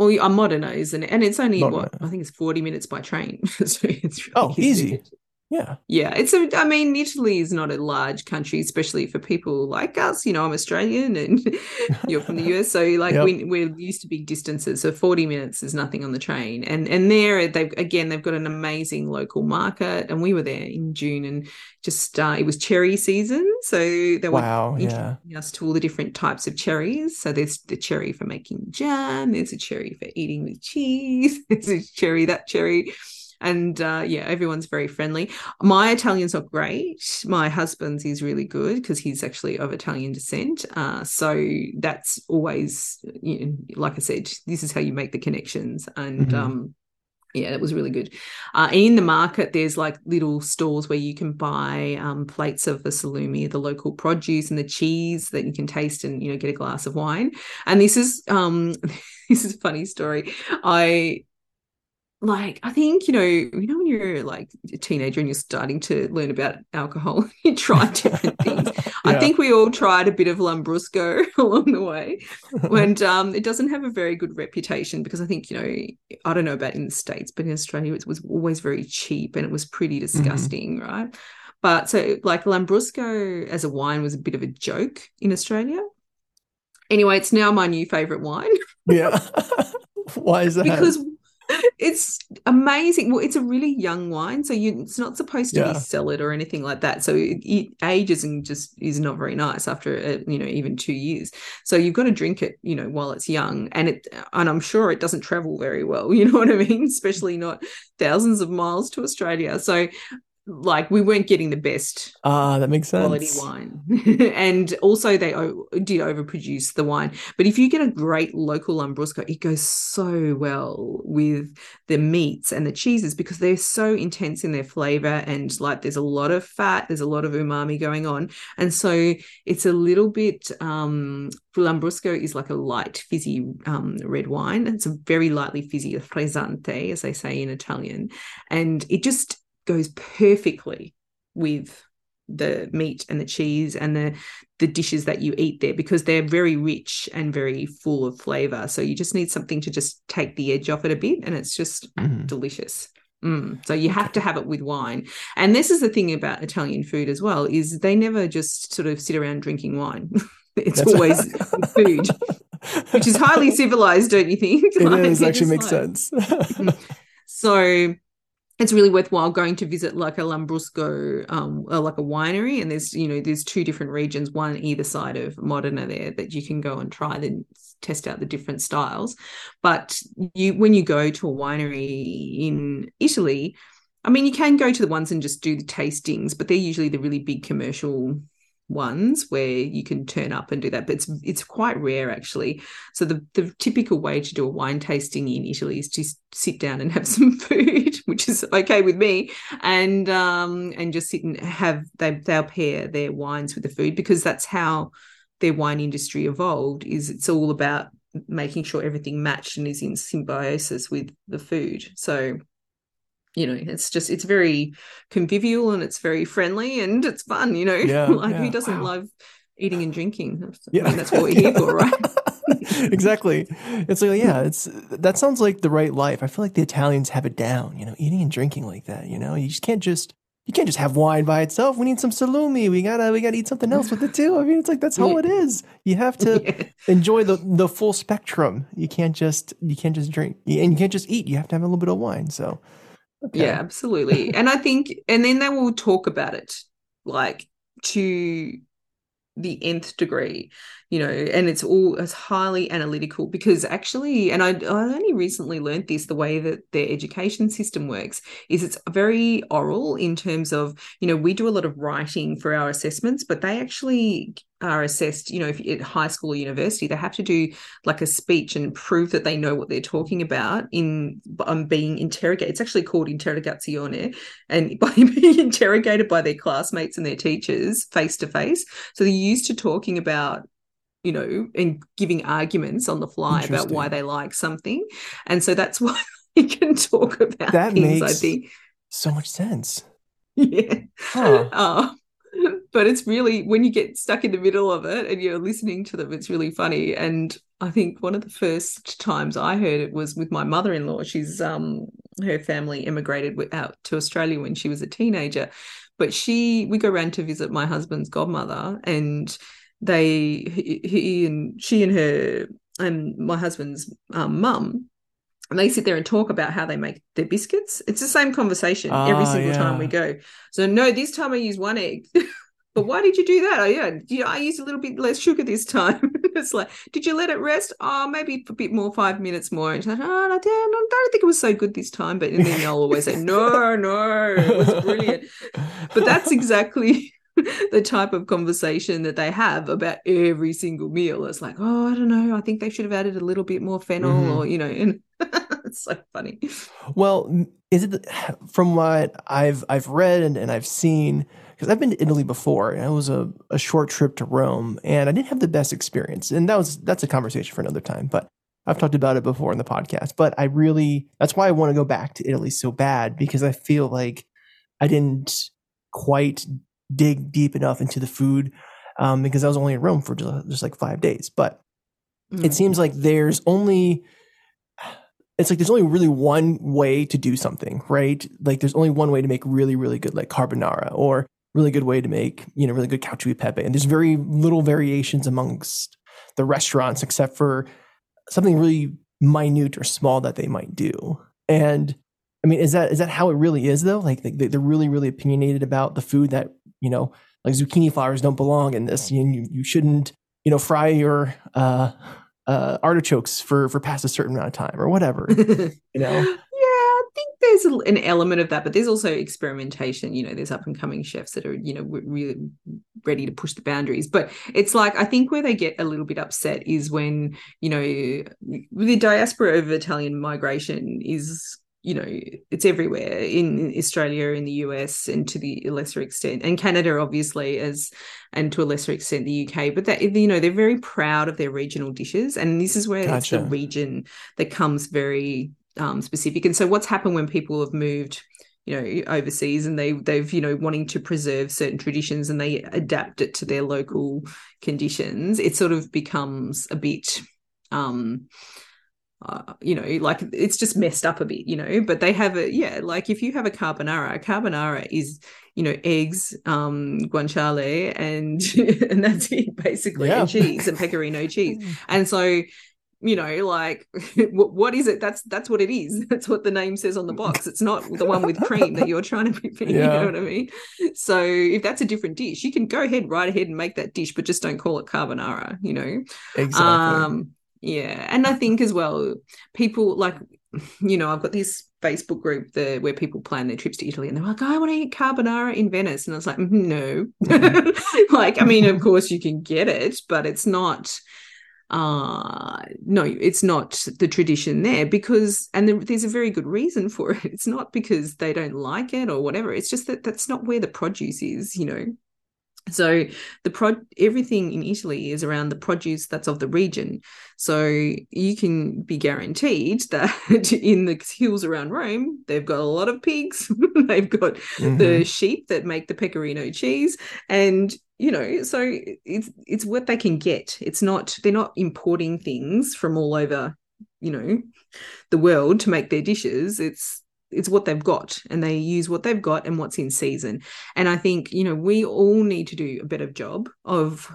Well, Modena, isn't it? And it's only what I Modena. think it's 40 minutes by train. So it's really Oh, easy. easy. Yeah. Yeah, I mean, Italy is not a large country, especially for people like us. You know, I'm Australian and you're from the US. So like Yep. we're used to big distances. So 40 minutes is nothing on the train. And there they've got an amazing local market. And we were there in June and just it was cherry season. So they were Wow. Yeah. introducing us to all the different types of cherries. So there's the cherry for making jam, there's a cherry for eating with cheese, there's a cherry, that cherry. And yeah, everyone's very friendly. My Italian's not great. My husband's is really good because he's actually of Italian descent. So that's always, you know, like I said, this is how you make the connections. And Hmm. yeah, that was really good. In the market, there's like little stores where you can buy plates of the salumi, the local produce, and the cheese that you can taste, and you know, get a glass of wine. And this is this is a funny story. I think, when you're like a teenager and you're starting to learn about alcohol, you try different things. I Yeah. think we all tried a bit of Lambrusco along the way. And it doesn't have a very good reputation because I think, I don't know about in the States, but in Australia it was always very cheap and it was pretty Hmm. disgusting, right? But so like Lambrusco as a wine was a bit of a joke in Australia. Anyway, it's now my new favorite wine Yeah. Why is that? because it's amazing. Well, it's a really young wine, so it's not supposed to be Yeah. cellared or anything like that. So it ages and just is not very nice after even 2 years. So you've got to drink it, while it's young, and I'm sure it doesn't travel very well. You know what I mean? Especially not thousands of miles to Australia. So like we weren't getting the best Ah, that makes quality sense. wine. And also they did overproduce the wine, but if you get a great local lambrusco, it goes so well with the meats and the cheeses because they're so intense in their flavor, and like there's a lot of fat, there's a lot of umami going on, and so it's a little bit lambrusco is like a light fizzy red wine. It's a very lightly fizzy, frizzante as they say in Italian, and it just goes perfectly with the meat and the cheese and the dishes that you eat there because they're very rich and very full of flavor. So you just need something to just take the edge off it a bit, and it's just Hmm. delicious. So you have to Okay. have it with wine. And this is the thing about Italian food as well, is they never just sort of sit around drinking wine. It's That's always with food, which is highly civilized, don't you think? it Like is they're actually just makes like sense. so it's really worthwhile going to visit like a Lambrusco, like a winery. And there's two different regions, one either side of Modena there that you can go and try then test out the different styles. But when you go to a winery in Italy, I mean, you can go to the ones and just do the tastings, but they're usually the really big commercial ones where you can turn up and do that, but it's quite rare actually. So the typical way to do a wine tasting in Italy is to sit down and have some food, which is okay with me, and just sit and they'll pair their wines with the food because that's how their wine industry evolved. Is it's all about making sure everything matched and is in symbiosis with the food. So it's very convivial and it's very friendly and it's fun, Yeah, like who yeah. doesn't Wow. love eating and drinking? I Yeah. mean, that's what we're here Yeah. for, right? Exactly. It's like, yeah, it's that sounds like the right life. I feel like the Italians have it down, eating and drinking like that, you can't just have wine by itself. We need some salumi. We gotta eat something else with it too. I mean, it's like that's how Yeah. it is. You have to Yeah. enjoy the full spectrum. You can't just drink and you can't just eat. You have to have a little bit of wine. So, Yeah, okay. absolutely. And I think, and then they will talk about it like to the nth degree, and it's all as highly analytical because actually, and I only recently learned this, the way that their education system works is it's very oral in terms of, we do a lot of writing for our assessments, but they actually are assessed, if at high school or university, they have to do like a speech and prove that they know what they're talking about in being interrogated. It's actually called interrogazione, and by being interrogated by their classmates and their teachers face to face. So they're used to talking about, and giving arguments on the fly about why Interesting. they like something. And so that's why we can talk about That things, I makes think. so much sense. Yeah. Huh. Uh, but it's really, when you get stuck in the middle of it and you're listening to them, it's really funny. And I think one of the first times I heard it was with my mother-in-law. She's her family immigrated out to Australia when she was a teenager, but we go around to visit my husband's godmother, and she and her and my husband's mum, and they sit there and talk about how they make their biscuits. It's the same conversation every single time we go. So no, this time I use one egg. But why did you do that? Oh, yeah, I used a little bit less sugar this time. It's like, did you let it rest? Oh, maybe a bit more, 5 minutes more. And she's like, oh, I don't think it was so good this time. But and then they'll always say, no, it was brilliant. But that's exactly the type of conversation that they have about every single meal. It's like, oh, I don't know. I think they should have added a little bit more fennel or, and it's so funny. Well, is it from what I've read and I've seen, because I've been to Italy before, and it was a short trip to Rome, and I didn't have the best experience. And that's a conversation for another time, but I've talked about it before in the podcast. But that's why I want to go back to Italy so bad, because I feel like I didn't quite dig deep enough into the food, because I was only in Rome for just like 5 days. But it seems like there's only really one way to do something, right? Like there's only one way to make really, really good like carbonara, or really good way to make, really good cacio e pepe. And there's very little variations amongst the restaurants, except for something really minute or small that they might do. And I mean, is that how it really is though? Like they're really, really opinionated about the food that, like zucchini flowers don't belong in this. You shouldn't, fry your artichokes for past a certain amount of time or whatever, Yeah, I think there's an element of that, but there's also experimentation. There's up and coming chefs that are, really ready to push the boundaries. But it's like, I think where they get a little bit upset is when, the diaspora of Italian migration is, it's everywhere in Australia, in the US, and to the lesser extent, and Canada, obviously, and to a lesser extent, the UK. But that, they're very proud of their regional dishes. And this is where it's the region that comes very specific. And so what's happened when people have moved, overseas, and they've wanting to preserve certain traditions, and they adapt it to their local conditions, it sort of becomes a bit like it's just messed up a bit, but they have like if you have a carbonara is, eggs, guanciale, and that's it basically, and cheese and pecorino cheese. And so, like what is it? That's what it is. That's what the name says on the box. It's not the one with cream that you're trying to be, you know what I mean? So if that's a different dish, you can go right ahead and make that dish, but just don't call it carbonara, Exactly. Yeah. And I think as well, people like, I've got this Facebook group where people plan their trips to Italy, and they're like, I want to eat carbonara in Venice. And I was like, no. Like, I mean, of course you can get it, but it's not, no, it's not the tradition there, because, and there's a very good reason for it. It's not because they don't like it or whatever. It's just that that's not where the produce is, So everything in Italy is around the produce that's of the region. So you can be guaranteed that in the hills around Rome, they've got a lot of pigs. They've got the sheep that make the pecorino cheese, and so it's what they can get. They're not importing things from all over, the world to make their dishes. It's what they've got, and they use what they've got and what's in season. And I think, we all need to do a better job of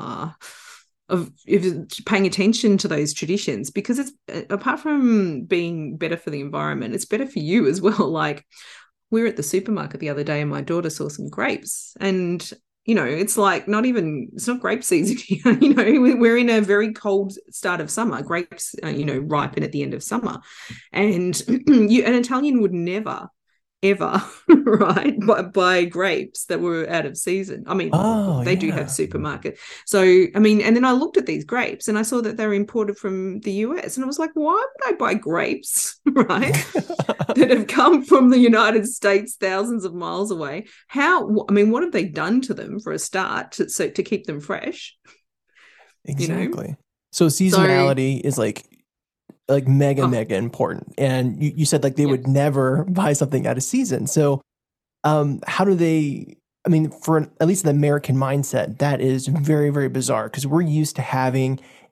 paying attention to those traditions, because it's, apart from being better for the environment, it's better for you as well. Like, we were at the supermarket the other day, and my daughter saw some grapes, and it's like it's not grape season here. We're in a very cold start of summer. Grapes, ripen at the end of summer. And an Italian would never, ever, right, buy grapes that were out of season. I mean, they do have supermarket. So, I mean, and then I looked at these grapes, and I saw that they're imported from the US. And I was like, why would I buy grapes, right, that have come from the United States thousands of miles away? What have they done to them for a start to keep them fresh? Exactly. So seasonality is like mega important. And you said like they would never buy something out of season. So how do they, I mean, for at least the American mindset, that is very, very bizarre, because we're used to having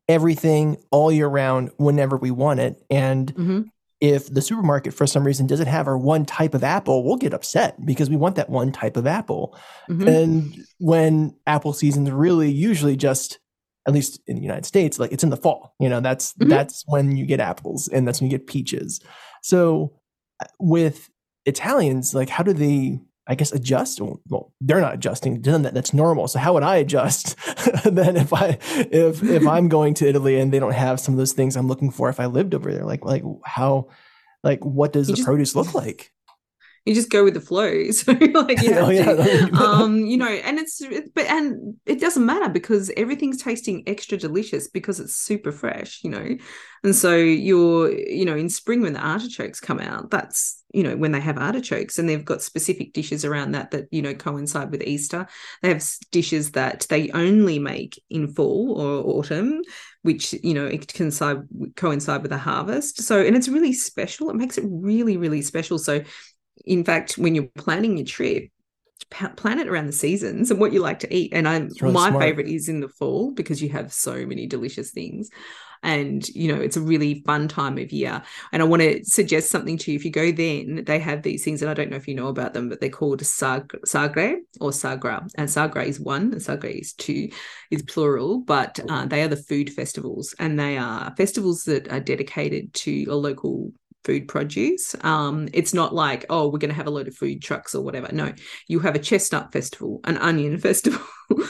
everything all year round whenever we want it. And Mm-hmm. if the supermarket for some reason doesn't have our one type of apple, we'll get upset because we want that one type of apple. Mm-hmm. And when apple season's really usually just, at least in the United States, like it's in the fall, Mm-hmm. that's when you get apples and that's when you get peaches. So with Italians, like how do they, I guess, adjust? Well, they're not adjusting. To them, that's normal. So how would I adjust then if I'm going to Italy and they don't have some of those things I'm looking for if I lived over there? Like how, like what does You the just produce look like? you just go with the flow. So like you Oh have yeah. to, and and it doesn't matter because everything's tasting extra delicious because it's super fresh. And so in spring when the artichokes come out, that's, when they have artichokes and they've got specific dishes around that, coincide with Easter. They have dishes that they only make in fall or autumn, which, it can coincide with the harvest. So, and it's really special. It makes it really, really special. So, in fact, when you're planning your trip, plan it around the seasons and what you like to eat. And It's really my smart. favorite is in the fall because you have so many delicious things. And, it's a really fun time of year. And I want to suggest something to you. If you go then, they have these things, and I don't know if you know about them, but they're called sagre or sagra. And sagra is one, and sagra is two, is plural, but they are the food festivals. And they are festivals that are dedicated to a local food produce. It's not like, oh, we're going to have a load of food trucks or whatever. No, you have a chestnut festival, an onion festival,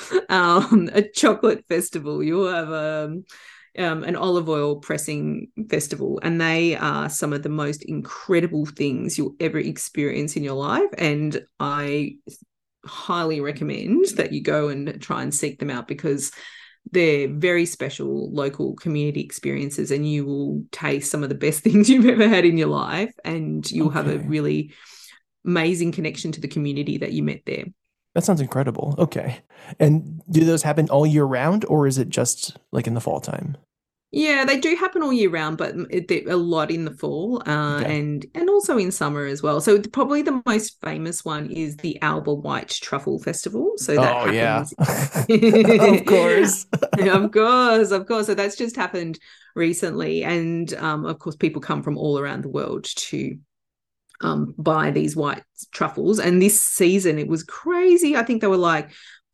a chocolate festival. You'll have an olive oil pressing festival, and they are some of the most incredible things you'll ever experience in your life. And I highly recommend that you go and try and seek them out because they're very special local community experiences, and you will taste some of the best things you've ever had in your life, and you'll have a Okay. really amazing connection to the community that you met there. That sounds incredible. Okay. And do those happen all year round or is it just like in the fall time? Yeah, they do happen all year round, but a lot in the fall, Okay. and also in summer as well. So probably the most famous one is the Alba White Truffle Festival. So that Oh yeah. happens. Of course. Of course, of course. So that's just happened recently, and of course, people come from all around the world to buy these white truffles. And this season, it was crazy. I think they were like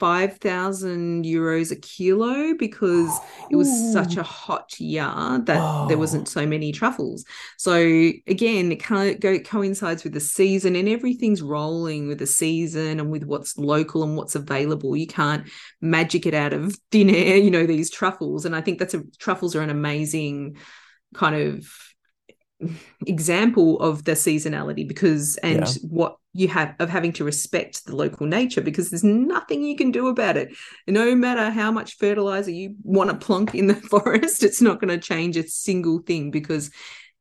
5,000 euros a kilo because it was such Ooh. a hot year that there Whoa. wasn't so many truffles. So again, it kind of coincides with the season, and everything's rolling with the season and with what's local and what's available. You can't magic it out of thin air, these truffles. And I think truffles are an amazing kind of example of the seasonality and Yeah. what you have of having to respect the local nature, because there's nothing you can do about it. No matter how much fertilizer you want to plonk in the forest, it's not going to change a single thing, because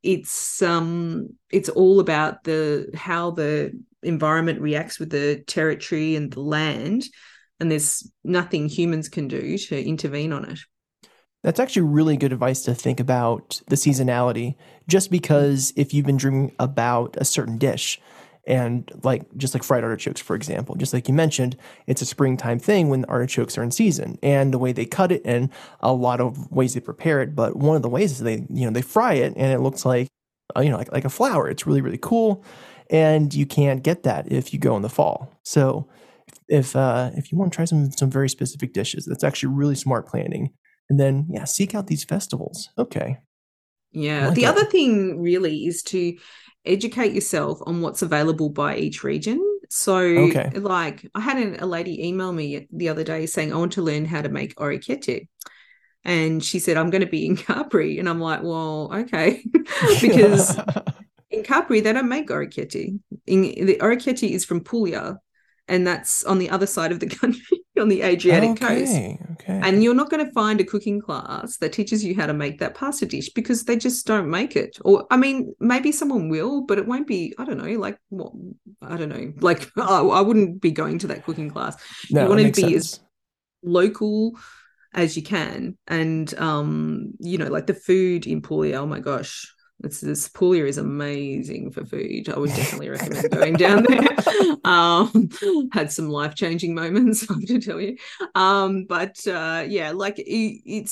it's all about how the environment reacts with the territory and the land, and there's nothing humans can do to intervene on it. That's actually really good advice to think about the seasonality, just because if you've been dreaming about a certain dish and just like fried artichokes, for example, just like you mentioned, it's a springtime thing when artichokes are in season and the way they cut it and a lot of ways they prepare it. But one of the ways is they fry it and it looks like, like a flower. It's really, really cool. And you can't get that if you go in the fall. So if you want to try some very specific dishes, that's actually really smart planning. And then, yeah, seek out these festivals. Okay. I Yeah. like The it. other thing really is to educate yourself on what's available by each region. So, Okay. like, I had a lady email me the other day saying, I want to learn how to make orecchiette. And she said, I'm going to be in Capri. And I'm like, well, okay. Because in Capri, they don't make orecchiette. The orecchiette is from Puglia, and that's on the other side of the country, on the Adriatic coast. Okay. And Okay. you're not going to find a cooking class that teaches you how to make that pasta dish because they just don't make it. Or, I mean, maybe someone will, but it won't be, I don't know, like what, I don't know. Like, I wouldn't be going to that cooking class. You No, that want to makes be as sense. local as you can. And, like the food in Puglia, oh my gosh. Puglia is amazing for food. I would definitely recommend going down there. Had some life changing moments, I have to tell you. But yeah, like it's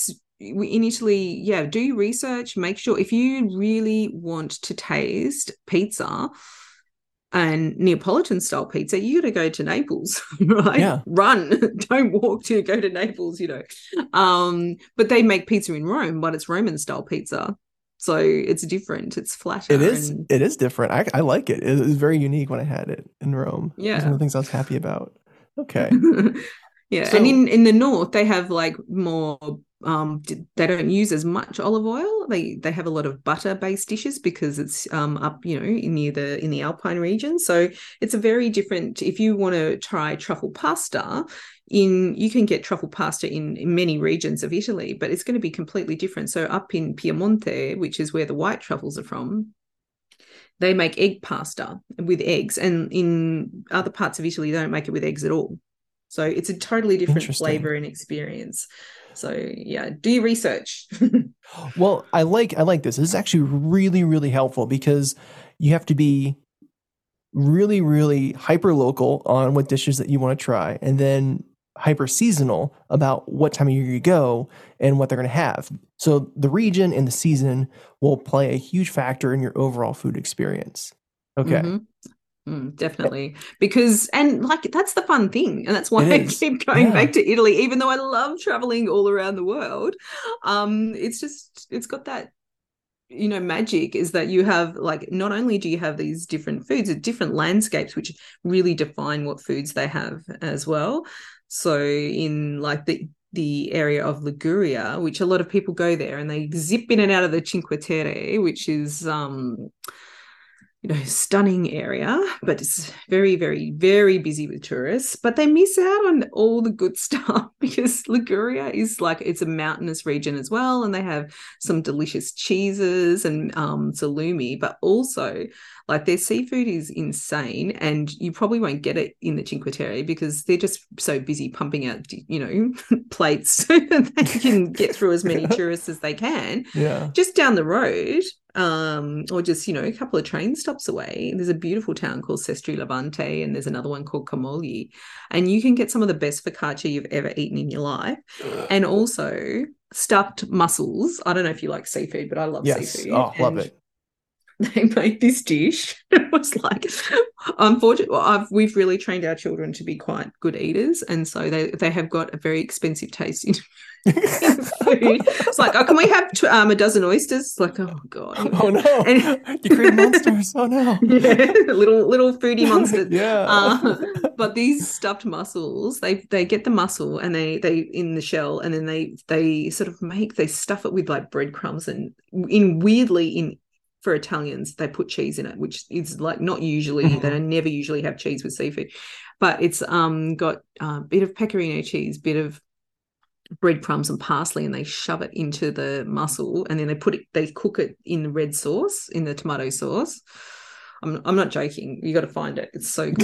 in Italy, yeah, do your research. Make sure if you really want to taste pizza and Neapolitan style pizza, you got to go to Naples, right? Yeah. Run, don't walk to go to Naples, you know. But they make pizza in Rome, but it's Roman style pizza. So it's different. It's flatter. It is different. I like it. It was very unique when I had it in Rome. It was one of the things I was happy about. Okay. Yeah. So, and in the north, they have like more they don't use as much olive oil. They have a lot of butter based dishes because it's up, you know, in the Alpine region. So it's a very different. If you want to try truffle pasta, you can get truffle pasta in many regions of Italy, but it's going to be completely different. So up in Piemonte, which is where the white truffles are from, they make egg pasta with eggs, and in other parts of Italy, they don't make it with eggs at all. So it's a totally different flavor and experience. So yeah, do your research. Well, I like this. This is actually really, really helpful because you have to be really, really hyper local on what dishes that you want to try, and then hyper seasonal about what time of year you go and what they're going to have. So the region and the season will play a huge factor in your overall food experience. Okay. Definitely, because and like that's the fun thing, and that's why I keep going back to Italy, even though I love traveling all around the world. It's got that, you know, magic is that you have like, not only do you have these different foods, different landscapes which really define what foods they have as well. So in like the area of Liguria, which a lot of people go there and they zip in and out of the Cinque Terre, which is you know, stunning area, but it's very, very, very busy with tourists. But they miss out on all the good stuff because Liguria is like, it's a mountainous region as well, and they have some delicious cheeses and salumi, but also like their seafood is insane, and you probably won't get it in the Cinque Terre because they're just so busy pumping out, you know, plates so that they can get through as many tourists as they can. Yeah. Just down the road, or just, you know, a couple of train stops away, there's a beautiful town called Sestri Levante, and there's another one called Camogli, and you can get some of the best focaccia you've ever eaten in your life, and also stuffed mussels. I don't know if you like seafood, but I love seafood. Oh, love it. They made this dish. It was like, unfortunately, we've really trained our children to be quite good eaters, and so they have got a very expensive taste in food. It's like, oh, can we have a dozen oysters? It's like, oh god, oh no, and, you create monsters. Oh no, yeah, little foodie monsters. Yeah. But these stuffed mussels, they get the mussel and they in the shell, and then they sort of they stuff it with like breadcrumbs, and for Italians, they put cheese in it, which is like not usually, they never usually have cheese with seafood, but it's got a bit of pecorino cheese, bit of breadcrumbs and parsley, and they shove it into the mussel, and then they cook it in the red sauce, in the tomato sauce. I'm not joking. You got to find it. It's so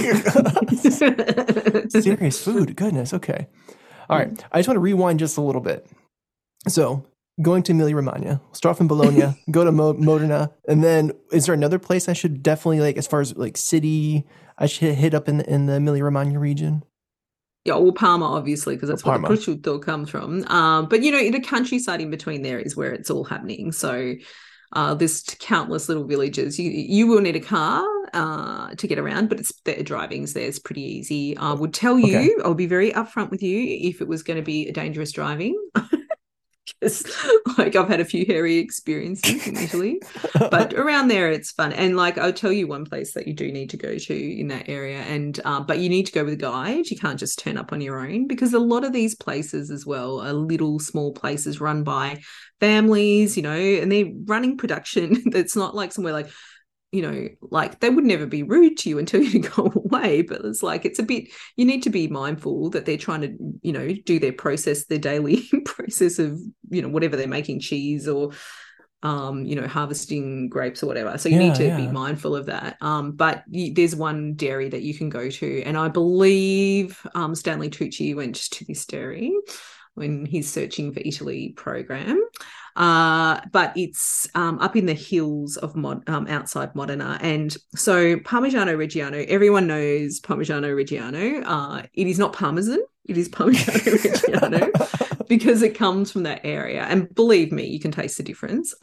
good. Serious food. Goodness. Okay. All right. I just want to rewind just a little bit. So, going to Emilia Romagna, start off in Bologna, go to Modena, and then is there another place I should definitely, like, as far as like city, I should hit up in the Emilia Romagna region? Yeah, well, Parma, obviously, because that's where the prosciutto comes from. But, you know, the countryside in between there is where it's all happening. So there's countless little villages. You will need a car to get around, but driving's there. It's pretty easy. I would tell you, I'll be very upfront with you if it was going to be a dangerous driving. Because like I've had a few hairy experiences in Italy, but around there it's fun. And like I'll tell you one place that you do need to go to in that area, and but you need to go with a guide. You can't just turn up on your own, because a lot of these places as well are little small places run by families, you know, and they're running production. It's not like somewhere like, you know, like they would never be rude to you until you go away, but it's like, it's a bit, you need to be mindful that they're trying to, you know, do their daily process of, you know, whatever they're making, cheese or, you know, harvesting grapes or whatever. So you need to be mindful of that. But there's one dairy that you can go to, and I believe Stanley Tucci went to this dairy when he's Searching for Italy program. But it's up in the hills of outside Modena. And so Parmigiano Reggiano, everyone knows Parmigiano Reggiano. It is not Parmesan. It is Parmigiano Reggiano because it comes from that area. And believe me, you can taste the difference.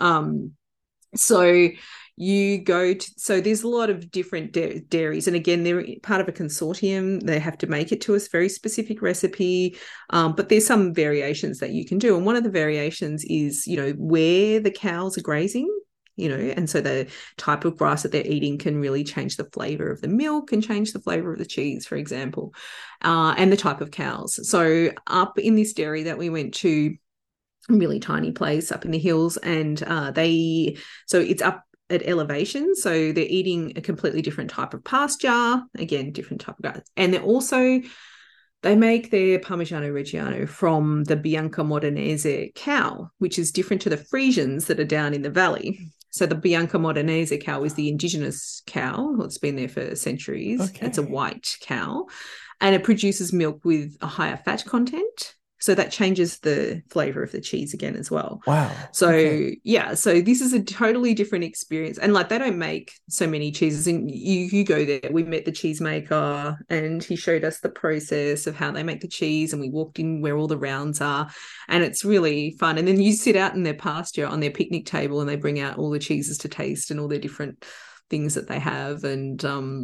So you go to, so there's a lot of different dairies. And again, they're part of a consortium. They have to make it to a very specific recipe. But there's some variations that you can do. And one of the variations is, where the cows are grazing. And so the type of grass that they're eating can really change the flavor of the milk and change the flavor of the cheese, for example, and the type of cows. So up in this dairy that we went to, a really tiny place up in the hills, and so it's up at elevation. So they're eating a completely different type of pasture, again, different type of grass. And they make their Parmigiano Reggiano from the Bianca Modenese cow, which is different to the Frisians that are down in the valley. So the Bianca Modenese cow is the indigenous cow. It's been there for centuries. Okay. It's a white cow, and it produces milk with a higher fat content. So that changes the flavor of the cheese again as well. Wow. So, yeah, so this is a totally different experience. And like, they don't make so many cheeses. And you go there, we met the cheesemaker and he showed us the process of how they make the cheese, and we walked in where all the rounds are, and it's really fun. And then you sit out in their pasture on their picnic table, and they bring out all the cheeses to taste and all their different things that they have. And,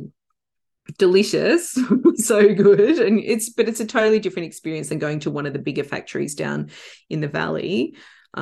delicious, so good. And it's a totally different experience than going to one of the bigger factories down in the valley.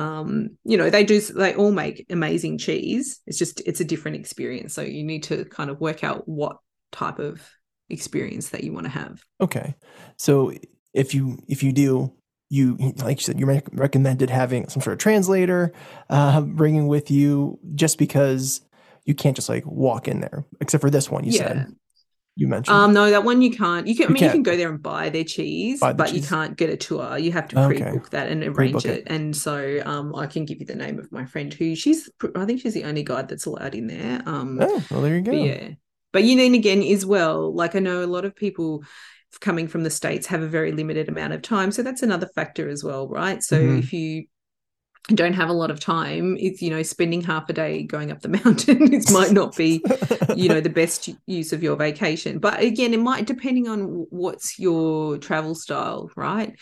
They all make amazing cheese. It's a different experience. So you need to kind of work out what type of experience that you want to have. Okay. So if you do, you, like you said, you recommended having some sort of translator, bringing with you, just because you can't just like walk in there, except for this one you said. You mentioned no, that one you can't. You can go there and buy their cheese, you can't get a tour. You have to pre-book that and arrange it. And so I can give you the name of my friend who I think she's the only guide that's allowed in there. Well, there you go. But again as well, like I know a lot of people coming from the States have a very limited amount of time, so that's another factor as well, right? So if you don't have a lot of time, it's spending half a day going up the mountain, it might not be the best use of your vacation. But again, it might, depending on what's your travel style, right?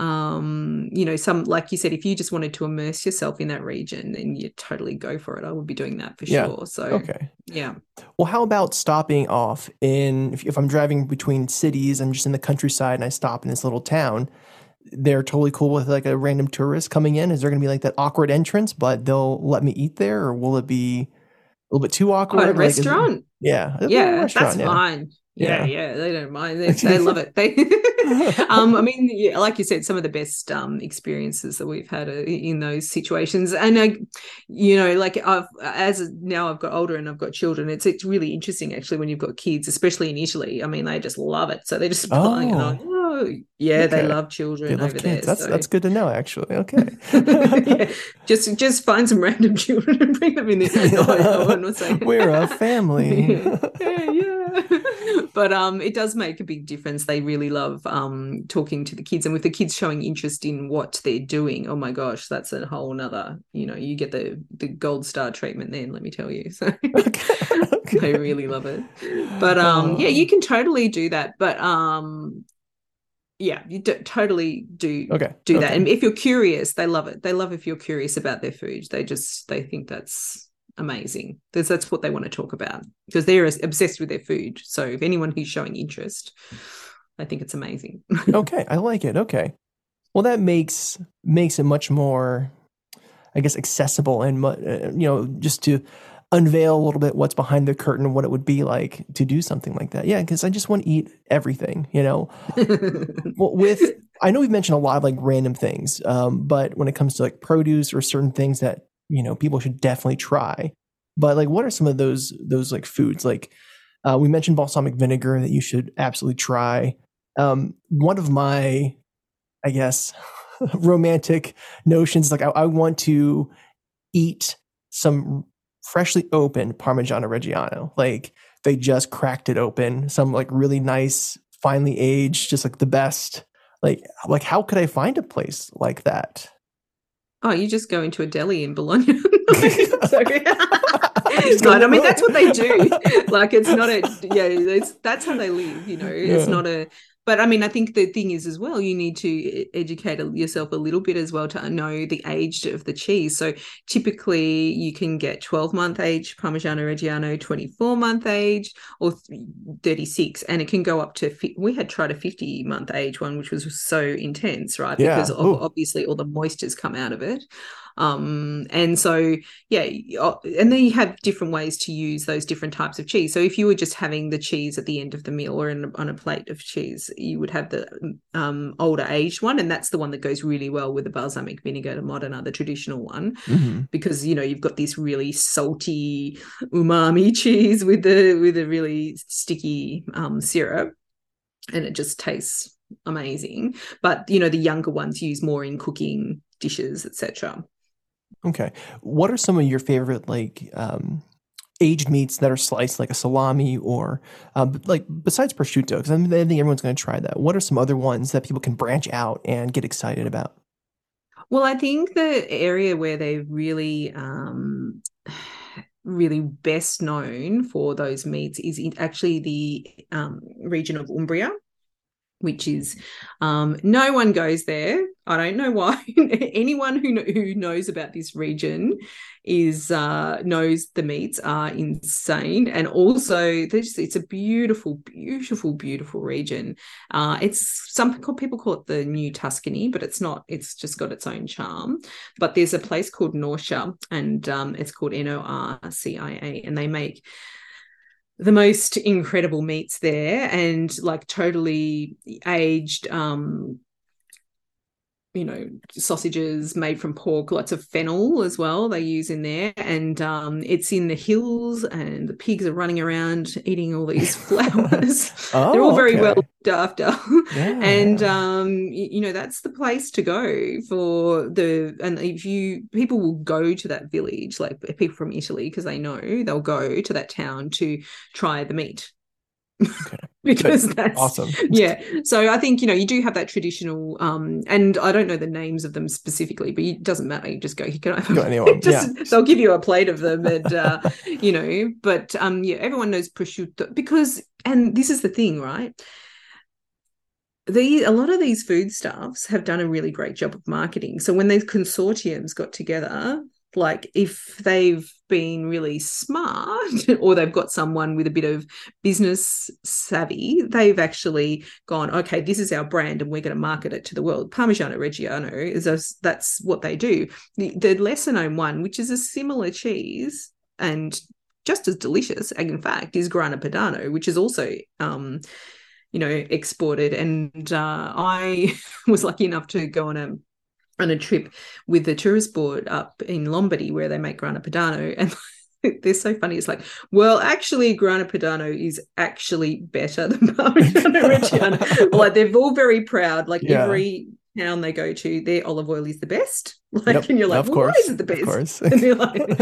Some, like you said, if you just wanted to immerse yourself in that region, then you totally go for it. I would be doing that for sure. So well, how about stopping off if I'm driving between cities, I'm just in the countryside and I stop in this little town, they're totally cool with like a random tourist coming in? Is there going to be like that awkward entrance, but they'll let me eat there, or will it be a little bit too awkward? Oh, a restaurant? That's fine. Yeah, they don't mind. They love it. Like you said, some of the best experiences that we've had are in those situations. And now I've got older and I've got children. It's really interesting actually when you've got kids, especially in Italy. I mean, they just love it. So they just they love children. They love over kids. There. That's good to know, actually. Okay. Just find some random children and bring them in there. We're a family. But it does make a big difference. They really love talking to the kids, and with the kids showing interest in what they're doing, oh my gosh, that's a whole nother, you get the gold star treatment then, let me tell you. So they really love it. But you can totally do that. But you totally do that. And if you're curious, they love it. They love if you're curious about their food. They think that's amazing. That's what they want to talk about, because they're obsessed with their food. So if anyone who's showing interest, I think it's amazing. Okay, I like it. Okay, well, that makes it much more, I guess, accessible, and just to unveil a little bit what's behind the curtain and what it would be like to do something like that. Yeah, because I just want to eat everything. Well, I know we've mentioned a lot of like random things, but when it comes to like produce or certain things that people should definitely try. But like, what are some of those like foods? Like we mentioned balsamic vinegar that you should absolutely try. One of my, I guess, romantic notions, like I want to eat some freshly opened Parmigiano Reggiano. Like they just cracked it open, some like really nice, finely aged, just like the best. Like how could I find a place like that? Oh, you just go into a deli in Bologna. Sorry. I mean, that's what they do. Like, it's not that's how they live, It's not But I mean, I think the thing is as well, you need to educate yourself a little bit as well to know the age of the cheese. So typically you can get 12-month age Parmigiano Reggiano, 24-month age, or 36, and it can go up to, we had tried a 50-month age one, which was so intense, right? Yeah. Because obviously all the moistures come out of it. And so, yeah, and then you have different ways to use those different types of cheese. So if you were just having the cheese at the end of the meal or on a plate of cheese, you would have the older aged one, and that's the one that goes really well with the balsamic vinegar de Modena, the traditional one, because you've got this really salty umami cheese with a really sticky syrup, and it just tastes amazing. But the younger ones use more in cooking dishes, etc. Okay. What are some of your favorite aged meats that are sliced like a salami or besides prosciutto? Because I think everyone's going to try that. What are some other ones that people can branch out and get excited about? Well, I think the area where they're really really best known for those meats is actually the region of Umbria, which is no one goes there. I don't know why. Anyone who knows about this region knows the meats are insane, and also it's a beautiful, beautiful, beautiful region. It's people call it the New Tuscany, but it's not. It's just got its own charm. But there's a place called Norcia, and it's called Norcia, and they make the most incredible meats there, and totally aged sausages made from pork, lots of fennel as well they use in there, and it's in the hills, and the pigs are running around eating all these flowers. They're all very well looked after. Yeah. And that's the place to go people will go to that village, like people from Italy, because they know they'll go to that town to try the meat. Okay. Because that's awesome. Yeah. So I think, you do have that traditional, and I don't know the names of them specifically, but it doesn't matter. You just go, you can go anyone. They'll give you a plate of them, and but everyone knows prosciutto and this is the thing, right? A lot of these foodstuffs have done a really great job of marketing. So when these consortiums got together, if they've been really smart or they've got someone with a bit of business savvy, they've actually gone, okay, this is our brand and we're going to market it to the world. Parmigiano Reggiano that's what they do. The lesser known one, which is a similar cheese and just as delicious, in fact, is Grana Padano, which is also exported. And I was lucky enough to go on a trip with the tourist board up in Lombardy where they make Grana Padano, and they're so funny. It's well, actually Grana Padano is actually better than Parmigiano Reggiano. They're all very proud. Every town they go to, their olive oil is the best. And you're like, well, why is it the best? Of course. And they're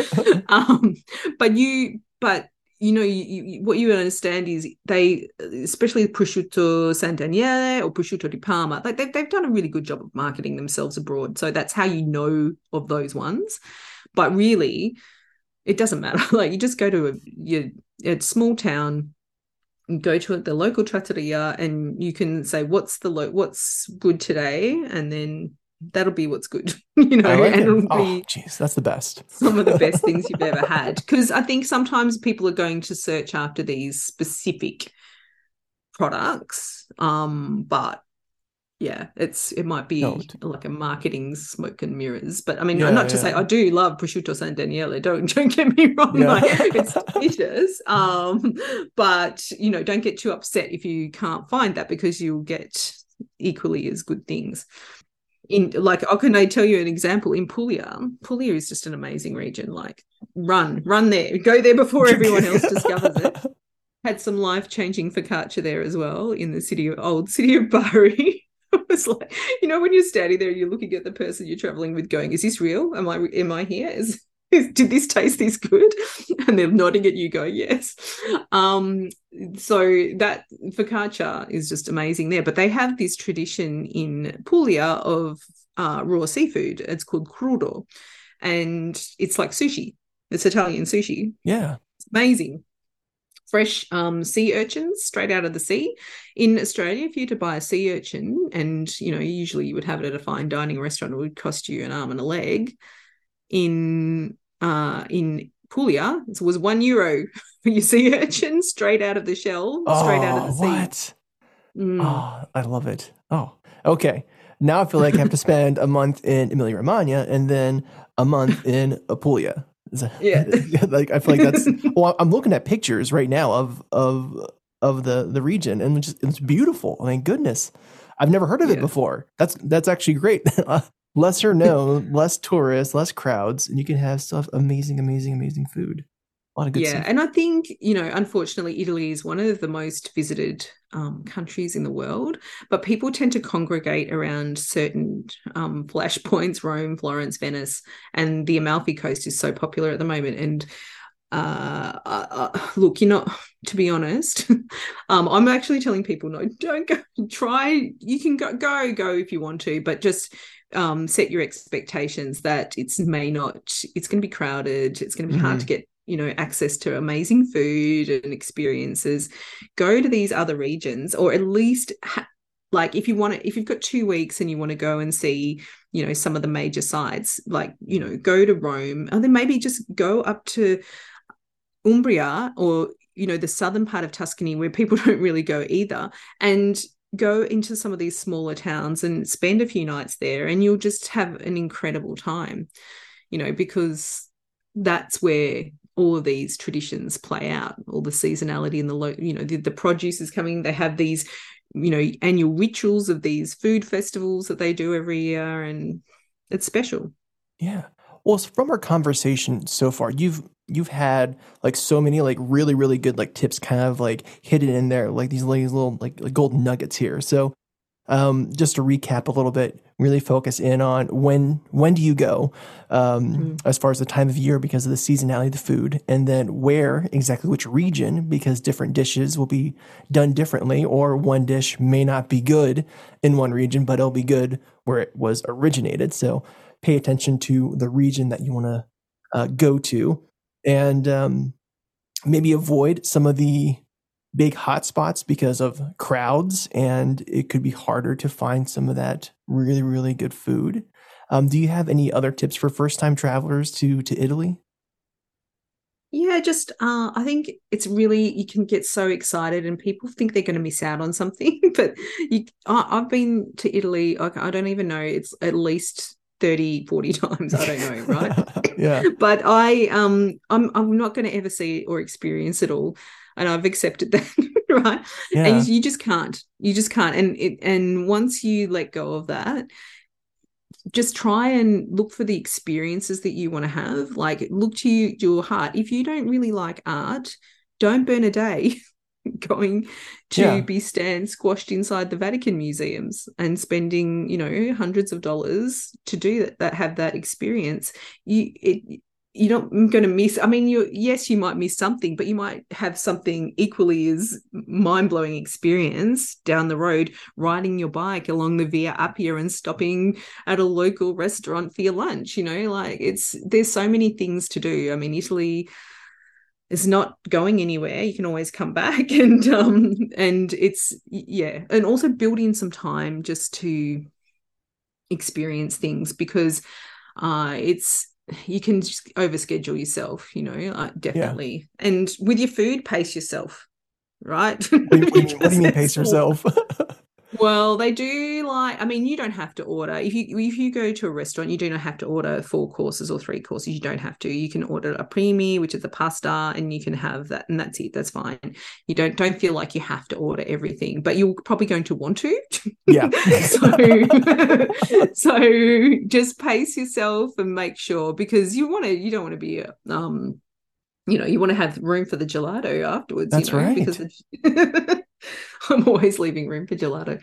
but what you understand is they, especially prosciutto San Daniele or prosciutto di Parma, they've done a really good job of marketing themselves abroad. So that's how you know of those ones. But really, it doesn't matter. You just go to a small town, go to the local trattoria, and you can say what's good today, and then that'll be what's good, and it'll be, geez, that's the best. Some of the best things you've ever had. Because I think sometimes people are going to search after these specific products, but yeah, it might be like a marketing smoke and mirrors. But I mean, not to say I do love prosciutto San Daniele. Don't get me wrong, it's delicious. But don't get too upset if you can't find that, because you'll get equally as good things. Can I tell you an example? In Puglia is just an amazing region. Run there, go there before everyone else discovers it. Had some life-changing focaccia there as well in the old city of Bari. It was when you're standing there and you're looking at the person you're traveling with going, is this real? Am I here? Did this taste this good? And they're nodding at you going, yes. So that focaccia is just amazing there. But they have this tradition in Puglia of raw seafood. It's called crudo, and it's like sushi. It's Italian sushi. Yeah, it's amazing. fresh sea urchins straight out of the sea. In Australia, if you were to buy a sea urchin, and usually you would have it at a fine dining restaurant, it would cost you an arm and a leg. In Puglia, it was €1 for your sea urchin straight out of the shell, straight out of the Oh, sea. what? Mm. Oh, I love it. Oh, okay. Now I feel like I have to spend a month in Emilia Romagna and then a month in Apulia. Yeah. Like I feel like that's. Well, I'm looking at pictures right now of the region, and it's beautiful. I mean, goodness, I've never heard of it Yeah. before. That's actually great. Lesser known, less tourists, less crowds, and you can have stuff amazing, amazing, amazing food. A lot of good Yeah, stuff. and I think, unfortunately, Italy is one of the most visited countries in the world, but people tend to congregate around certain flashpoints: Rome, Florence, Venice, and the Amalfi Coast is so popular at the moment. And look, to be honest, I'm actually telling people, no, don't go. Try, you can go if you want to, but just set your expectations that it's going to be crowded. It's going to be hard to get access to amazing food and experiences. Go to these other regions, or at least like if you've got 2 weeks and you want to go and see some of the major sites, like go to Rome, and then maybe just go up to Umbria, or the southern part of Tuscany, where people don't really go either, and go into some of these smaller towns and spend a few nights there, and you'll just have an incredible time, because that's where all of these traditions play out. All the seasonality and the produce is coming. They have these annual rituals of these food festivals that they do every year, and it's special. Yeah. Well, so from our conversation so far, you've had like so many like really really good like tips kind of like hidden in there, like these little like golden nuggets here. So just to recap a little bit, really focus in on when do you go, as far as the time of year because of the seasonality of the food, and then where exactly, which region, because different dishes will be done differently, or one dish may not be good in one region, but it'll be good where it was originated. So pay attention to the region that you want to go to, and maybe avoid some of the big hotspots because of crowds, and it could be harder to find some of that really, really good food. Do you have any other tips for first-time travelers to Italy? Yeah, just I think it's really, you can get so excited and people think they're going to miss out on something, but I've been to Italy, I don't even know, it's at least 30, 40 times, I don't know, right? Yeah. But I'm not going to ever see or experience it all, and I've accepted that, right? Yeah. And you just can't, and once you let go of that, just try and look for the experiences that you want to have. Like, look to your heart. If you don't really like art, don't burn a day going to be squashed inside the Vatican museums and spending, hundreds of dollars to do that have that experience. You're not going to miss. I mean, you might miss something, but you might have something equally as mind-blowing experience down the road, riding your bike along the Via Appia and stopping at a local restaurant for your lunch. There's so many things to do. I mean, Italy is not going anywhere. You can always come back, and it's, and also build in some time just to experience things, because you can just overschedule yourself, definitely. Yeah. And with your food, pace yourself, right? What do you mean pace yourself? Well, they do, you don't have to order. If you go to a restaurant, you do not have to order 4 courses or 3 courses. You don't have to. You can order a primi, which is a pasta, and you can have that, and that's it. That's fine. You don't feel like you have to order everything, but you're probably going to want to. Yeah. So just pace yourself and make sure, because you don't want to be you want to have room for the gelato afterwards. That's right. Because I'm always leaving room for gelato.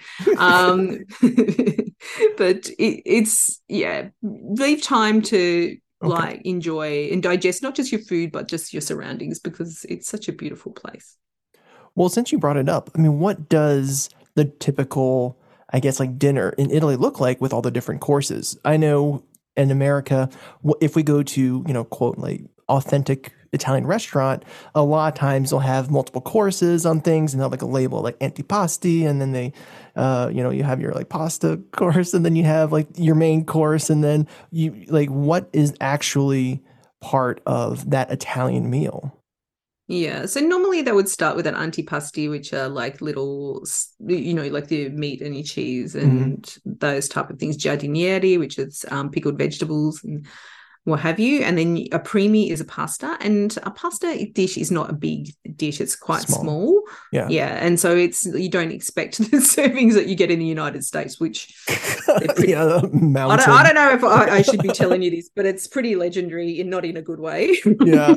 But it's leave time to enjoy and digest not just your food, but just your surroundings, because it's such a beautiful place. Well, since you brought it up, I mean, what does the typical, I guess, like dinner in Italy look like with all the different courses? I know in America, if we go to, quote, like authentic Italian restaurant, a lot of times they'll have multiple courses on things and they'll have like a label like antipasti, and then they, you have your like pasta course, and then you have like your main course, and then you like what is actually part of that Italian meal? Yeah, so normally they would start with an antipasti, which are like little, like the meat and your cheese and those type of things. Giardinieri, which is pickled vegetables and what have you. And then a primi is a pasta, and a pasta dish is not a big dish. It's quite small. Yeah. Yeah. And so you don't expect the servings that you get in the United States, which they're pretty, I don't know if I should be telling you this, but it's pretty legendary not in a good way. Yeah.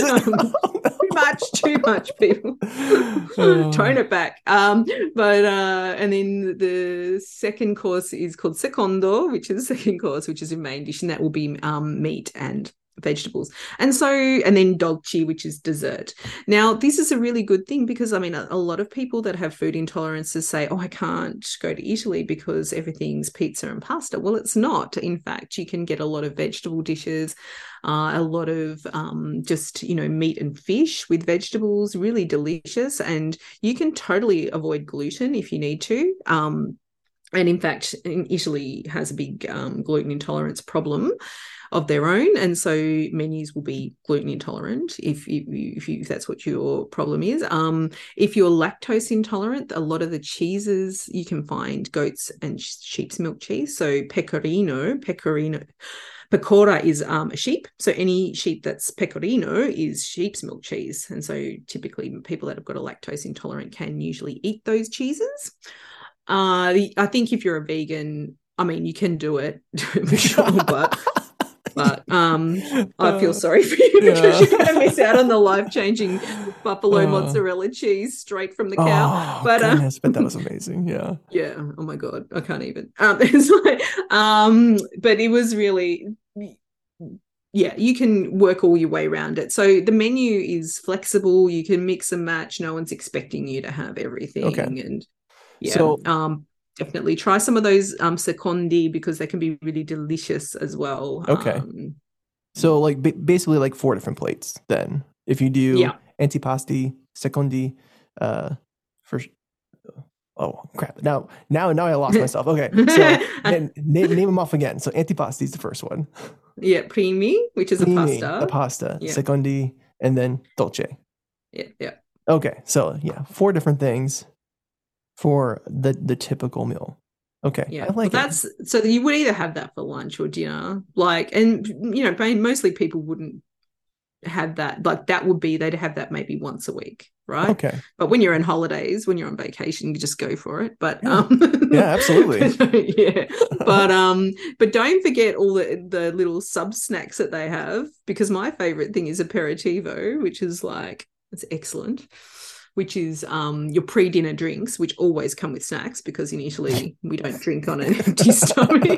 Too much people. Tone it back. And then the second course is called secondo, which is the second course, which is a main dish, and that will be meat and vegetables. And then dolce, which is dessert. Now, this is a really good thing because, I mean, a lot of people that have food intolerances say, oh, I can't go to Italy because everything's pizza and pasta. Well, it's not. In fact, you can get a lot of vegetable dishes, a lot of just, meat and fish with vegetables, really delicious. And you can totally avoid gluten if you need to. And in fact, Italy has a big gluten intolerance problem of their own, and so menus will be gluten intolerant if that's what your problem is. If you're lactose intolerant, a lot of the cheeses you can find goats and sheep's milk cheese. So pecorino, pecora is a sheep. So any sheep that's pecorino is sheep's milk cheese, and so typically people that have got a lactose intolerant can usually eat those cheeses. I think if you're a vegan, I mean, you can do it for sure, but I feel sorry for you because you're going to miss out on the life-changing buffalo mozzarella cheese straight from the cow. But that was amazing. Yeah. Yeah. Oh my God, I can't even. But it was really. Yeah, you can work all your way around it. So the menu is flexible. You can mix and match. No one's expecting you to have everything. Okay. And yeah. So definitely try some of those secondi because they can be really delicious as well. Okay. So like basically like 4 different plates then. If you do antipasti, secondi, oh crap. Now I lost myself. Okay. So name them off again. So antipasti is the first one. Yeah, primi, which is a pasta. Yeah. Secondi, and then dolce. Yeah. Okay. So 4 different things for the typical meal. Okay. Yeah. That's so you would either have that for lunch or dinner. Mostly people wouldn't have that. Like that would be, they'd have that maybe once a week, right? Okay. But when you're on holidays, when you're on vacation, you just go for it. But yeah, absolutely. Yeah. But don't forget all the little sub snacks that they have, because my favorite thing is aperitivo, which is like, it's excellent, which is your pre-dinner drinks, which always come with snacks because in Italy we don't drink on an empty stomach.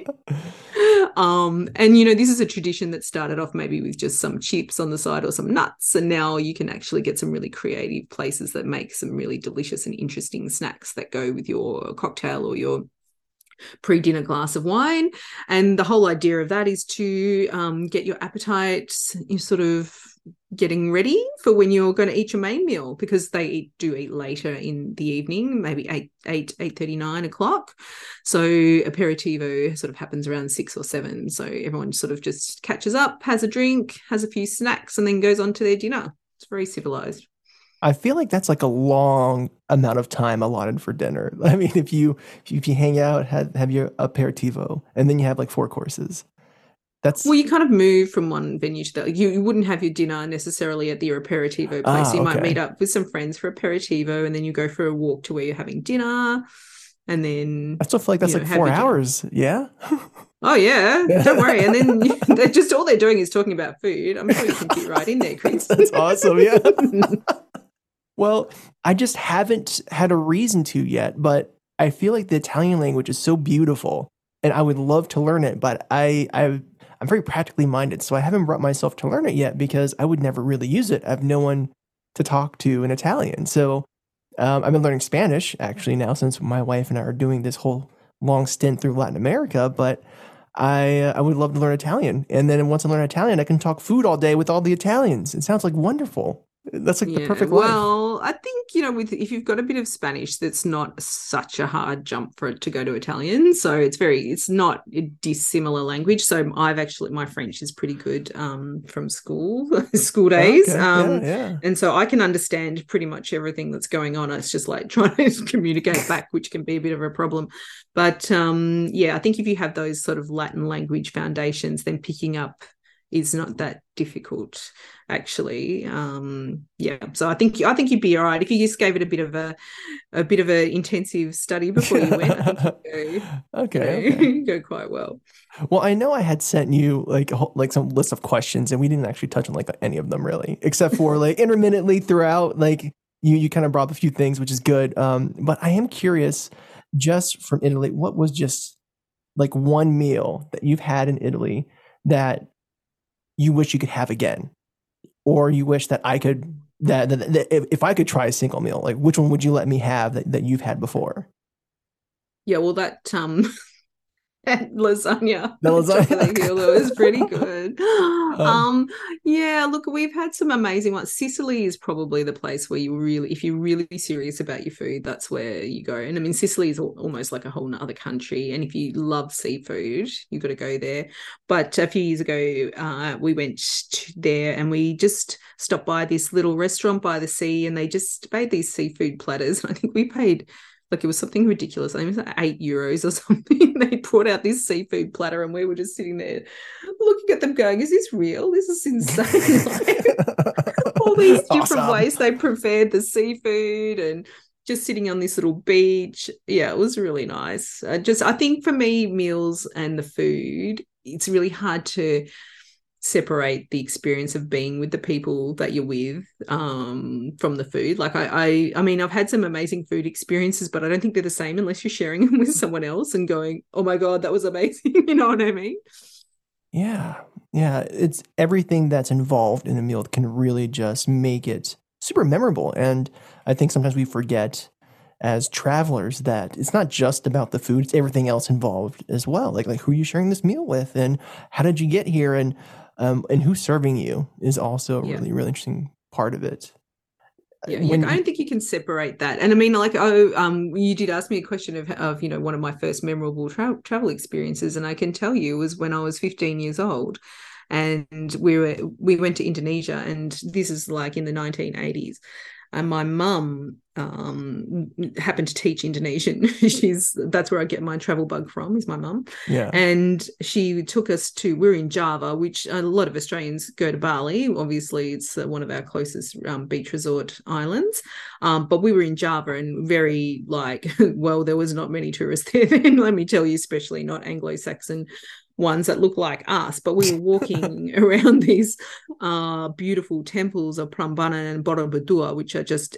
This is a tradition that started off maybe with just some chips on the side or some nuts, and now you can actually get some really creative places that make some really delicious and interesting snacks that go with your cocktail or your pre-dinner glass of wine. And the whole idea of that is to get your appetite sort of getting ready for when you're going to eat your main meal, because they do eat later in the evening, maybe 8:30, 9 o'clock. So aperitivo sort of happens around 6 or 7. So everyone sort of just catches up, has a drink, has a few snacks, and then goes on to their dinner. It's very civilized. I feel like that's like a long amount of time allotted for dinner. I mean, if you hang out, have your aperitivo, and then you have like 4 courses. Well, you kind of move from one venue to the other. You wouldn't have your dinner necessarily at your aperitivo place. You might meet up with some friends for aperitivo, and then you go for a walk to where you're having dinner, and then I still feel like that's like 4 hours. Yeah. Oh yeah, don't worry. And then they're doing is talking about food. I'm sure you can fit right in there, Chris. That's awesome. Yeah. Well, I just haven't had a reason to yet, but I feel like the Italian language is so beautiful, and I would love to learn it, but I'm very practically minded, so I haven't brought myself to learn it yet because I would never really use it. I have no one to talk to in Italian. So I've been learning Spanish actually now since my wife and I are doing this whole long stint through Latin America, but I would love to learn Italian. And then once I learn Italian, I can talk food all day with all the Italians. It sounds like wonderful. That's like the Yeah, perfect life. well, I think, with if you've got a bit of Spanish, that's not such a hard jump for it to go to Italian. So it's not a dissimilar language. So my French is pretty good from school days. Okay. Yeah. Yeah. And so I can understand pretty much everything that's going on. It's just like trying to communicate back, which can be a bit of a problem. But yeah, I think if you have those sort of Latin language foundations, then picking up is not that difficult, actually. Yeah, so I think you'd be all right if you just gave it a bit of a intensive study before you went. I think Okay. you go quite well. Well, I know I had sent you like some list of questions, and we didn't actually touch on like any of them really, except for like intermittently throughout. Like you kind of brought up a few things, which is good. But I am curious, just from Italy, what was just like one meal that you've had in Italy that you wish you could have again, or you wish that I could that if I could try a single meal, like which one would you let me have that you've had before? Yeah, well, that and lasagna The with chocolate lasagna. gelato is pretty good. um, Yeah, look, we've had some amazing ones. Sicily is probably the place where if you're really serious about your food, that's where you go. And I mean, Sicily is almost like a whole other country. And if you love seafood, you've got to go there. But a few years ago, we went there and we just stopped by this little restaurant by the sea, and they just made these seafood platters. And I think we paid like it was something ridiculous. I think it was like €8 or something. They brought out this seafood platter, and we were just sitting there looking at them, going, "Is this real? This is insane!" Like, all these different awesome. ways they prepared the seafood, and just sitting on this little beach. Yeah, it was really nice. I think for me, meals and the food, it's really hard to separate the experience of being with the people that you're with from the food. Like I mean, I've had some amazing food experiences, but I don't think they're the same unless you're sharing them with someone else and going, "Oh my God, that was amazing." You know what I mean? Yeah. Yeah. It's everything that's involved in a meal that can really just make it super memorable. And I think sometimes we forget as travelers that it's not just about the food, it's everything else involved as well. Like who are you sharing this meal with, and how did you get here, and who's serving you is also a Yeah. really, really interesting part of it. Yeah, When I don't think you can separate that. And I mean, like, you did ask me a question of one of my first memorable travel experiences, and I can tell you was when I was 15 years old, and we went to Indonesia, and this is like in the 1980s, and my mum happened to teach Indonesian. That's where I get my travel bug from, is my mum. yeah. And she took us we're in Java, which a lot of Australians go to Bali. Obviously, it's one of our closest beach resort islands. But we were in Java, and very like, well, there was not many tourists there then, let me tell you, especially not Anglo-Saxon ones that look like us. But we were walking around these beautiful temples of Prambanan and Borobudur, which are just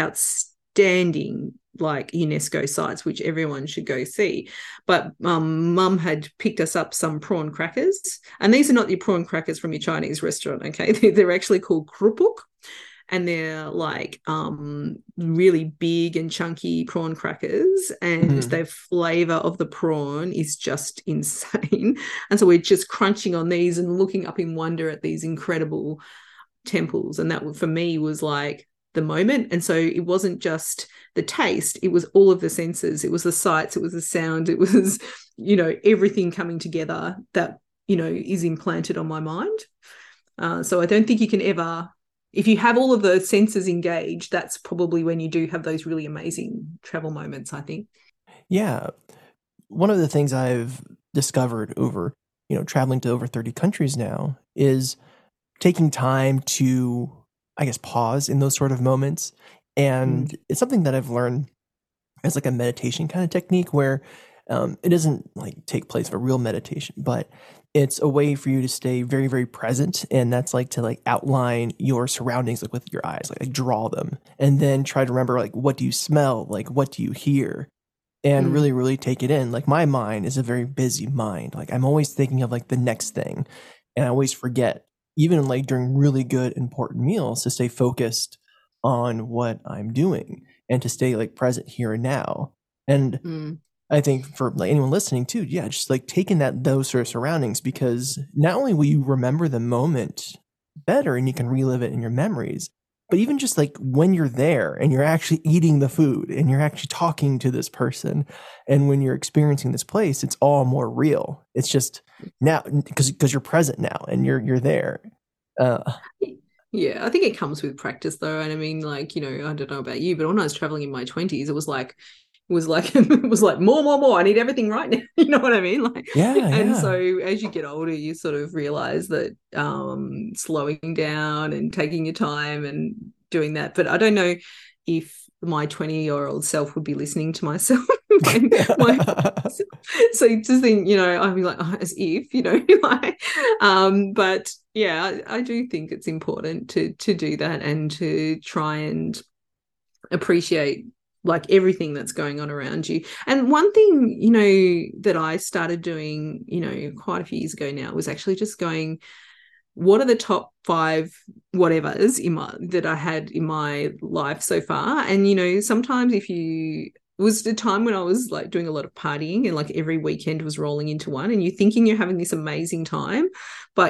outstanding, like UNESCO sites, which everyone should go see. But mum had picked us up some prawn crackers, and these are not your prawn crackers from your Chinese restaurant, okay? They're actually called krupuk, and they're like really big and chunky prawn crackers, and the flavor of the prawn is just insane. And so we're just crunching on these and looking up in wonder at these incredible temples, and that for me was like the moment. And so it wasn't just the taste, it was all of the senses. It was the sights, it was the sound, it was everything coming together that is implanted on my mind. So I don't think you can ever, if you have all of the senses engaged, that's probably when you do have those really amazing travel moments, I think. Yeah. One of the things I've discovered over, traveling to over 30 countries now is taking time to, I guess, pause in those sort of moments. And it's something that I've learned as like a meditation kind of technique where it doesn't like take place of a real meditation, but it's a way for you to stay very, very present. And that's like to like outline your surroundings, like with your eyes, like draw them, and then try to remember, like, what do you smell? Like, what do you hear? And really, really take it in. Like my mind is a very busy mind. Like I'm always thinking of like the next thing. And I always forget, even like during really good, important meals, to stay focused on what I'm doing and to stay like present here and now. And I think for like anyone listening too, yeah, just like taking those sort of surroundings, because not only will you remember the moment better and you can relive it in your memories, but even just like when you're there and you're actually eating the food and you're actually talking to this person, and when you're experiencing this place, it's all more real. It's just now because you're present now and you're there. Uh, Yeah, I think it comes with practice though. And I mean, like, I don't know about you, but when I was traveling in my 20s, it was like more. I need everything right now. You know what I mean? Like, yeah, and yeah. so as you get older, you sort of realize that slowing down and taking your time and doing that. But I don't know if my 20-year-old self would be listening to myself. my, so just think, I'd be like, oh, as if, like, but yeah, I do think it's important to do that and to try and appreciate like everything that's going on around you. And one thing, that I started doing, quite a few years ago now was actually just going, what are the top 5 whatevers that I had in my life so far? And sometimes if you it was the time when I was like doing a lot of partying and like every weekend was rolling into one, and you're thinking you're having this amazing time, but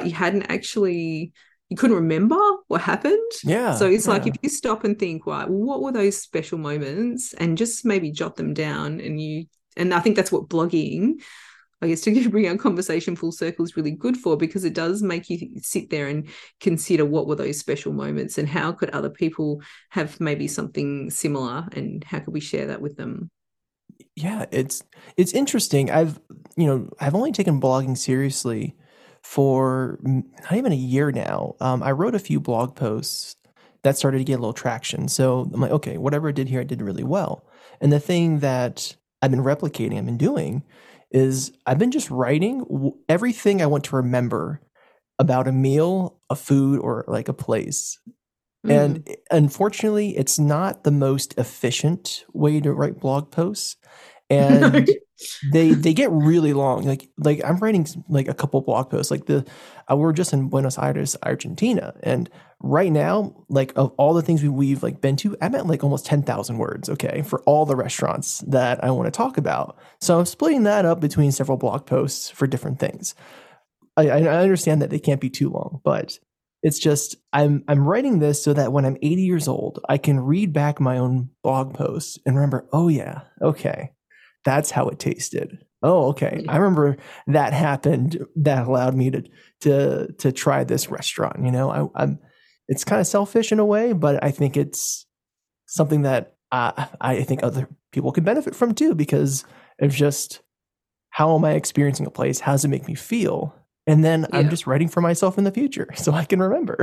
you couldn't remember what happened. So Yeah, it's like if yeah. you stop and think, right, well, what were those special moments, and just maybe jot them down, and I think that's what blogging, I guess, to bring our conversation full circle, is really good for, because it does make you sit there and consider what were those special moments and how could other people have maybe something similar, and how could we share that with them. Yeah, it's interesting. I've only taken blogging seriously for not even a year now. I wrote a few blog posts that started to get a little traction. So I'm like, okay, whatever I did here, I did really well. And the thing that I've been replicating, I've been doing, is I've been just writing everything I want to remember about a meal, a food, or like a place. And Mm. unfortunately, it's not the most efficient way to write blog posts, No. and they get really long. Like I'm writing like a couple blog posts. Like we're just in Buenos Aires, Argentina, and right now, like of all the things we've like been to, I'm at like almost 10,000 words. Okay, for all the restaurants that I want to talk about. So I'm splitting that up between several blog posts for different things. I understand that they can't be too long, but it's just I'm writing this so that when I'm 80 years old, I can read back my own blog posts and remember, oh yeah, okay, that's how it tasted. Oh, okay, Yeah. I remember that happened. That allowed me to try this restaurant. I'm it's kind of selfish in a way, but I think it's something that I think other people could benefit from too, because it's just, how am I experiencing a place? How does it make me feel? And then I'm Yeah. just writing for myself in the future so I can remember.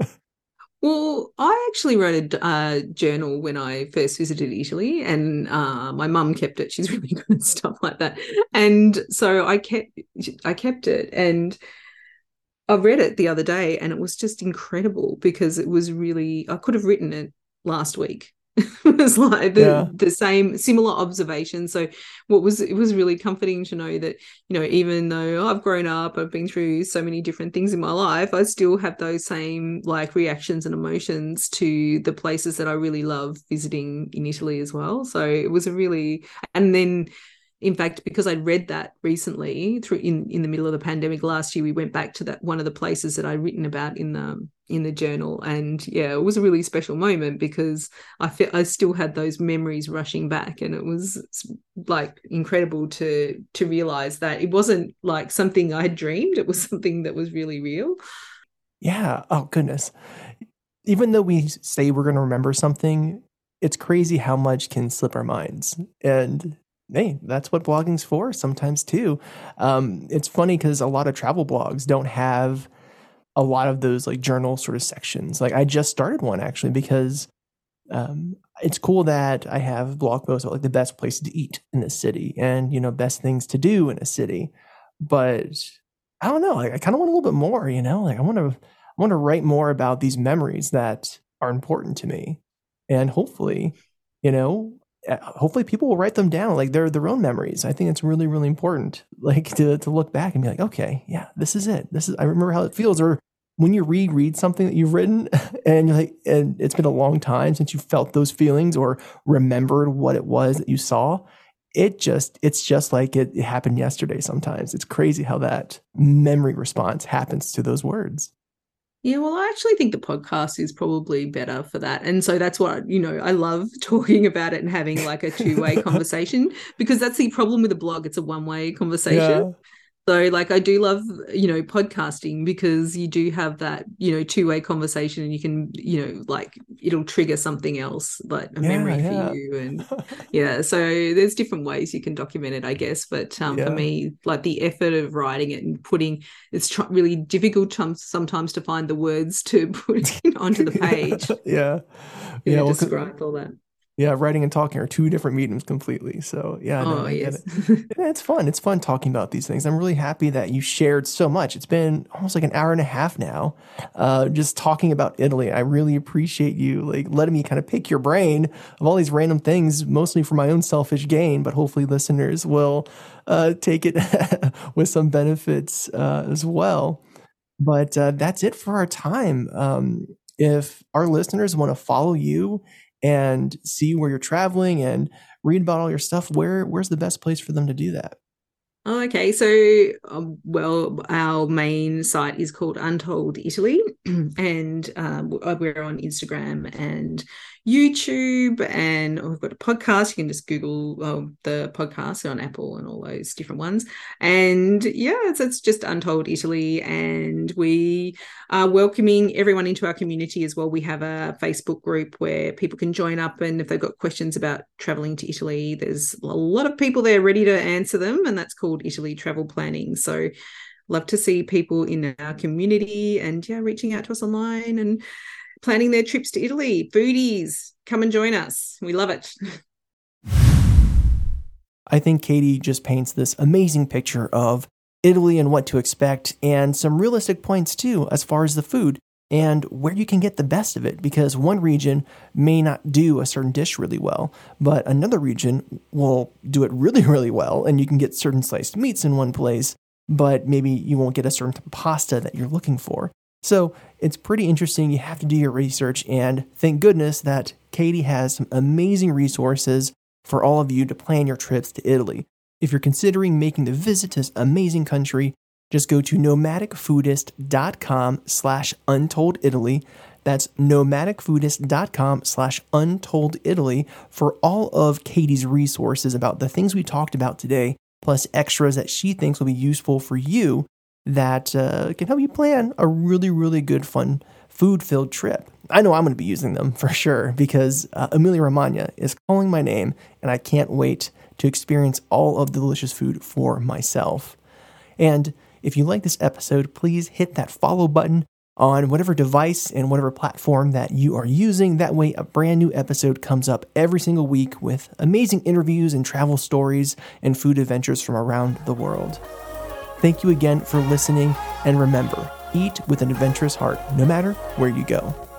Well, I actually wrote a journal when I first visited Italy, and my mum kept it. She's really good at stuff like that, and so I kept it, and I read it the other day, and it was just incredible, because it was really, I could have written it last week. It was like Yeah. the same similar observations. So it was really comforting to know that, even though I've grown up, I've been through so many different things in my life, I still have those same like reactions and emotions to the places that I really love visiting in Italy as well. So it was a really, and then in fact, because I'd read that recently through in the middle of the pandemic last year, we went back to that one of the places that I'd written about in the journal, and yeah, it was a really special moment, because I still had those memories rushing back, and it was like incredible to realize that it wasn't like something I had dreamed; it was something that was really real. Yeah. Oh, goodness. Even though we say we're going to remember something, it's crazy how much can slip our minds. And hey, that's what blogging's for sometimes too. It's funny because a lot of travel blogs don't have a lot of those like journal sort of sections. Like I just started one actually because it's cool that I have blog posts about like the best places to eat in the city and, best things to do in a city. But I don't know. Like, I kind of want a little bit more, like I want to write more about these memories that are important to me. And you know, hopefully people will write them down like they're their own memories. I think it's really, really important, like to look back and be like, okay, yeah, this is it. I remember how it feels. Or when you reread something that you've written and you're like, and it's been a long time since you felt those feelings or remembered what it was that you saw, it's just like it happened yesterday sometimes. It's crazy how that memory response happens to those words. Yeah, well, I actually think the podcast is probably better for that. And so that's what, I love talking about it and having like a two-way conversation, because that's the problem with a blog. It's a one-way conversation. Yeah. So like I do love, podcasting, because you do have that, two-way conversation, and you can, like it'll trigger something else, like a memory for you. And so there's different ways you can document it, I guess. But for me, like the effort of writing it and it's really difficult sometimes to find the words to put onto the page. Describe all that. Yeah, writing and talking are two different mediums completely. So I get it. It's fun. It's fun talking about these things. I'm really happy that you shared so much. It's been almost like an hour and a half now, just talking about Italy. I really appreciate you like letting me kind of pick your brain of all these random things, mostly for my own selfish gain, but hopefully listeners will take it with some benefits as well. But that's it for our time. If our listeners want to follow you and see where you're traveling and read about all your stuff, where's the best place for them to do that? Oh, okay. So, our main site is called Untold Italy, and we're on Instagram and YouTube, and we've got a podcast. You can just Google the podcast on Apple and all those different ones. And it's just Untold Italy, and we are welcoming everyone into our community as well. We have a Facebook group where people can join up, and if they've got questions about traveling to Italy, there's a lot of people there ready to answer them, and that's called Italy Travel Planning. So love to see people in our community and reaching out to us online and planning their trips to Italy. Foodies, come and join us. We love it. I think Katie just paints this amazing picture of Italy and what to expect, and some realistic points too as far as the food and where you can get the best of it, because one region may not do a certain dish really well, but another region will do it really, really well, and you can get certain sliced meats in one place, but maybe you won't get a certain type of pasta that you're looking for. So it's pretty interesting. You have to do your research, and thank goodness that Katie has some amazing resources for all of you to plan your trips to Italy. If you're considering making the visit to this amazing country, just go to nomadicfoodist.com/untolditaly. That's nomadicfoodist.com/untolditaly for all of Katie's resources about the things we talked about today, plus extras that she thinks will be useful for you that can help you plan a really, really good, fun, food-filled trip. I know I'm going to be using them for sure, because Emilia-Romagna is calling my name, and I can't wait to experience all of the delicious food for myself. And if you like this episode, please hit that follow button on whatever device and whatever platform that you are using. That way, a brand new episode comes up every single week with amazing interviews and travel stories and food adventures from around the world. Thank you again for listening, and remember, eat with an adventurous heart, no matter where you go.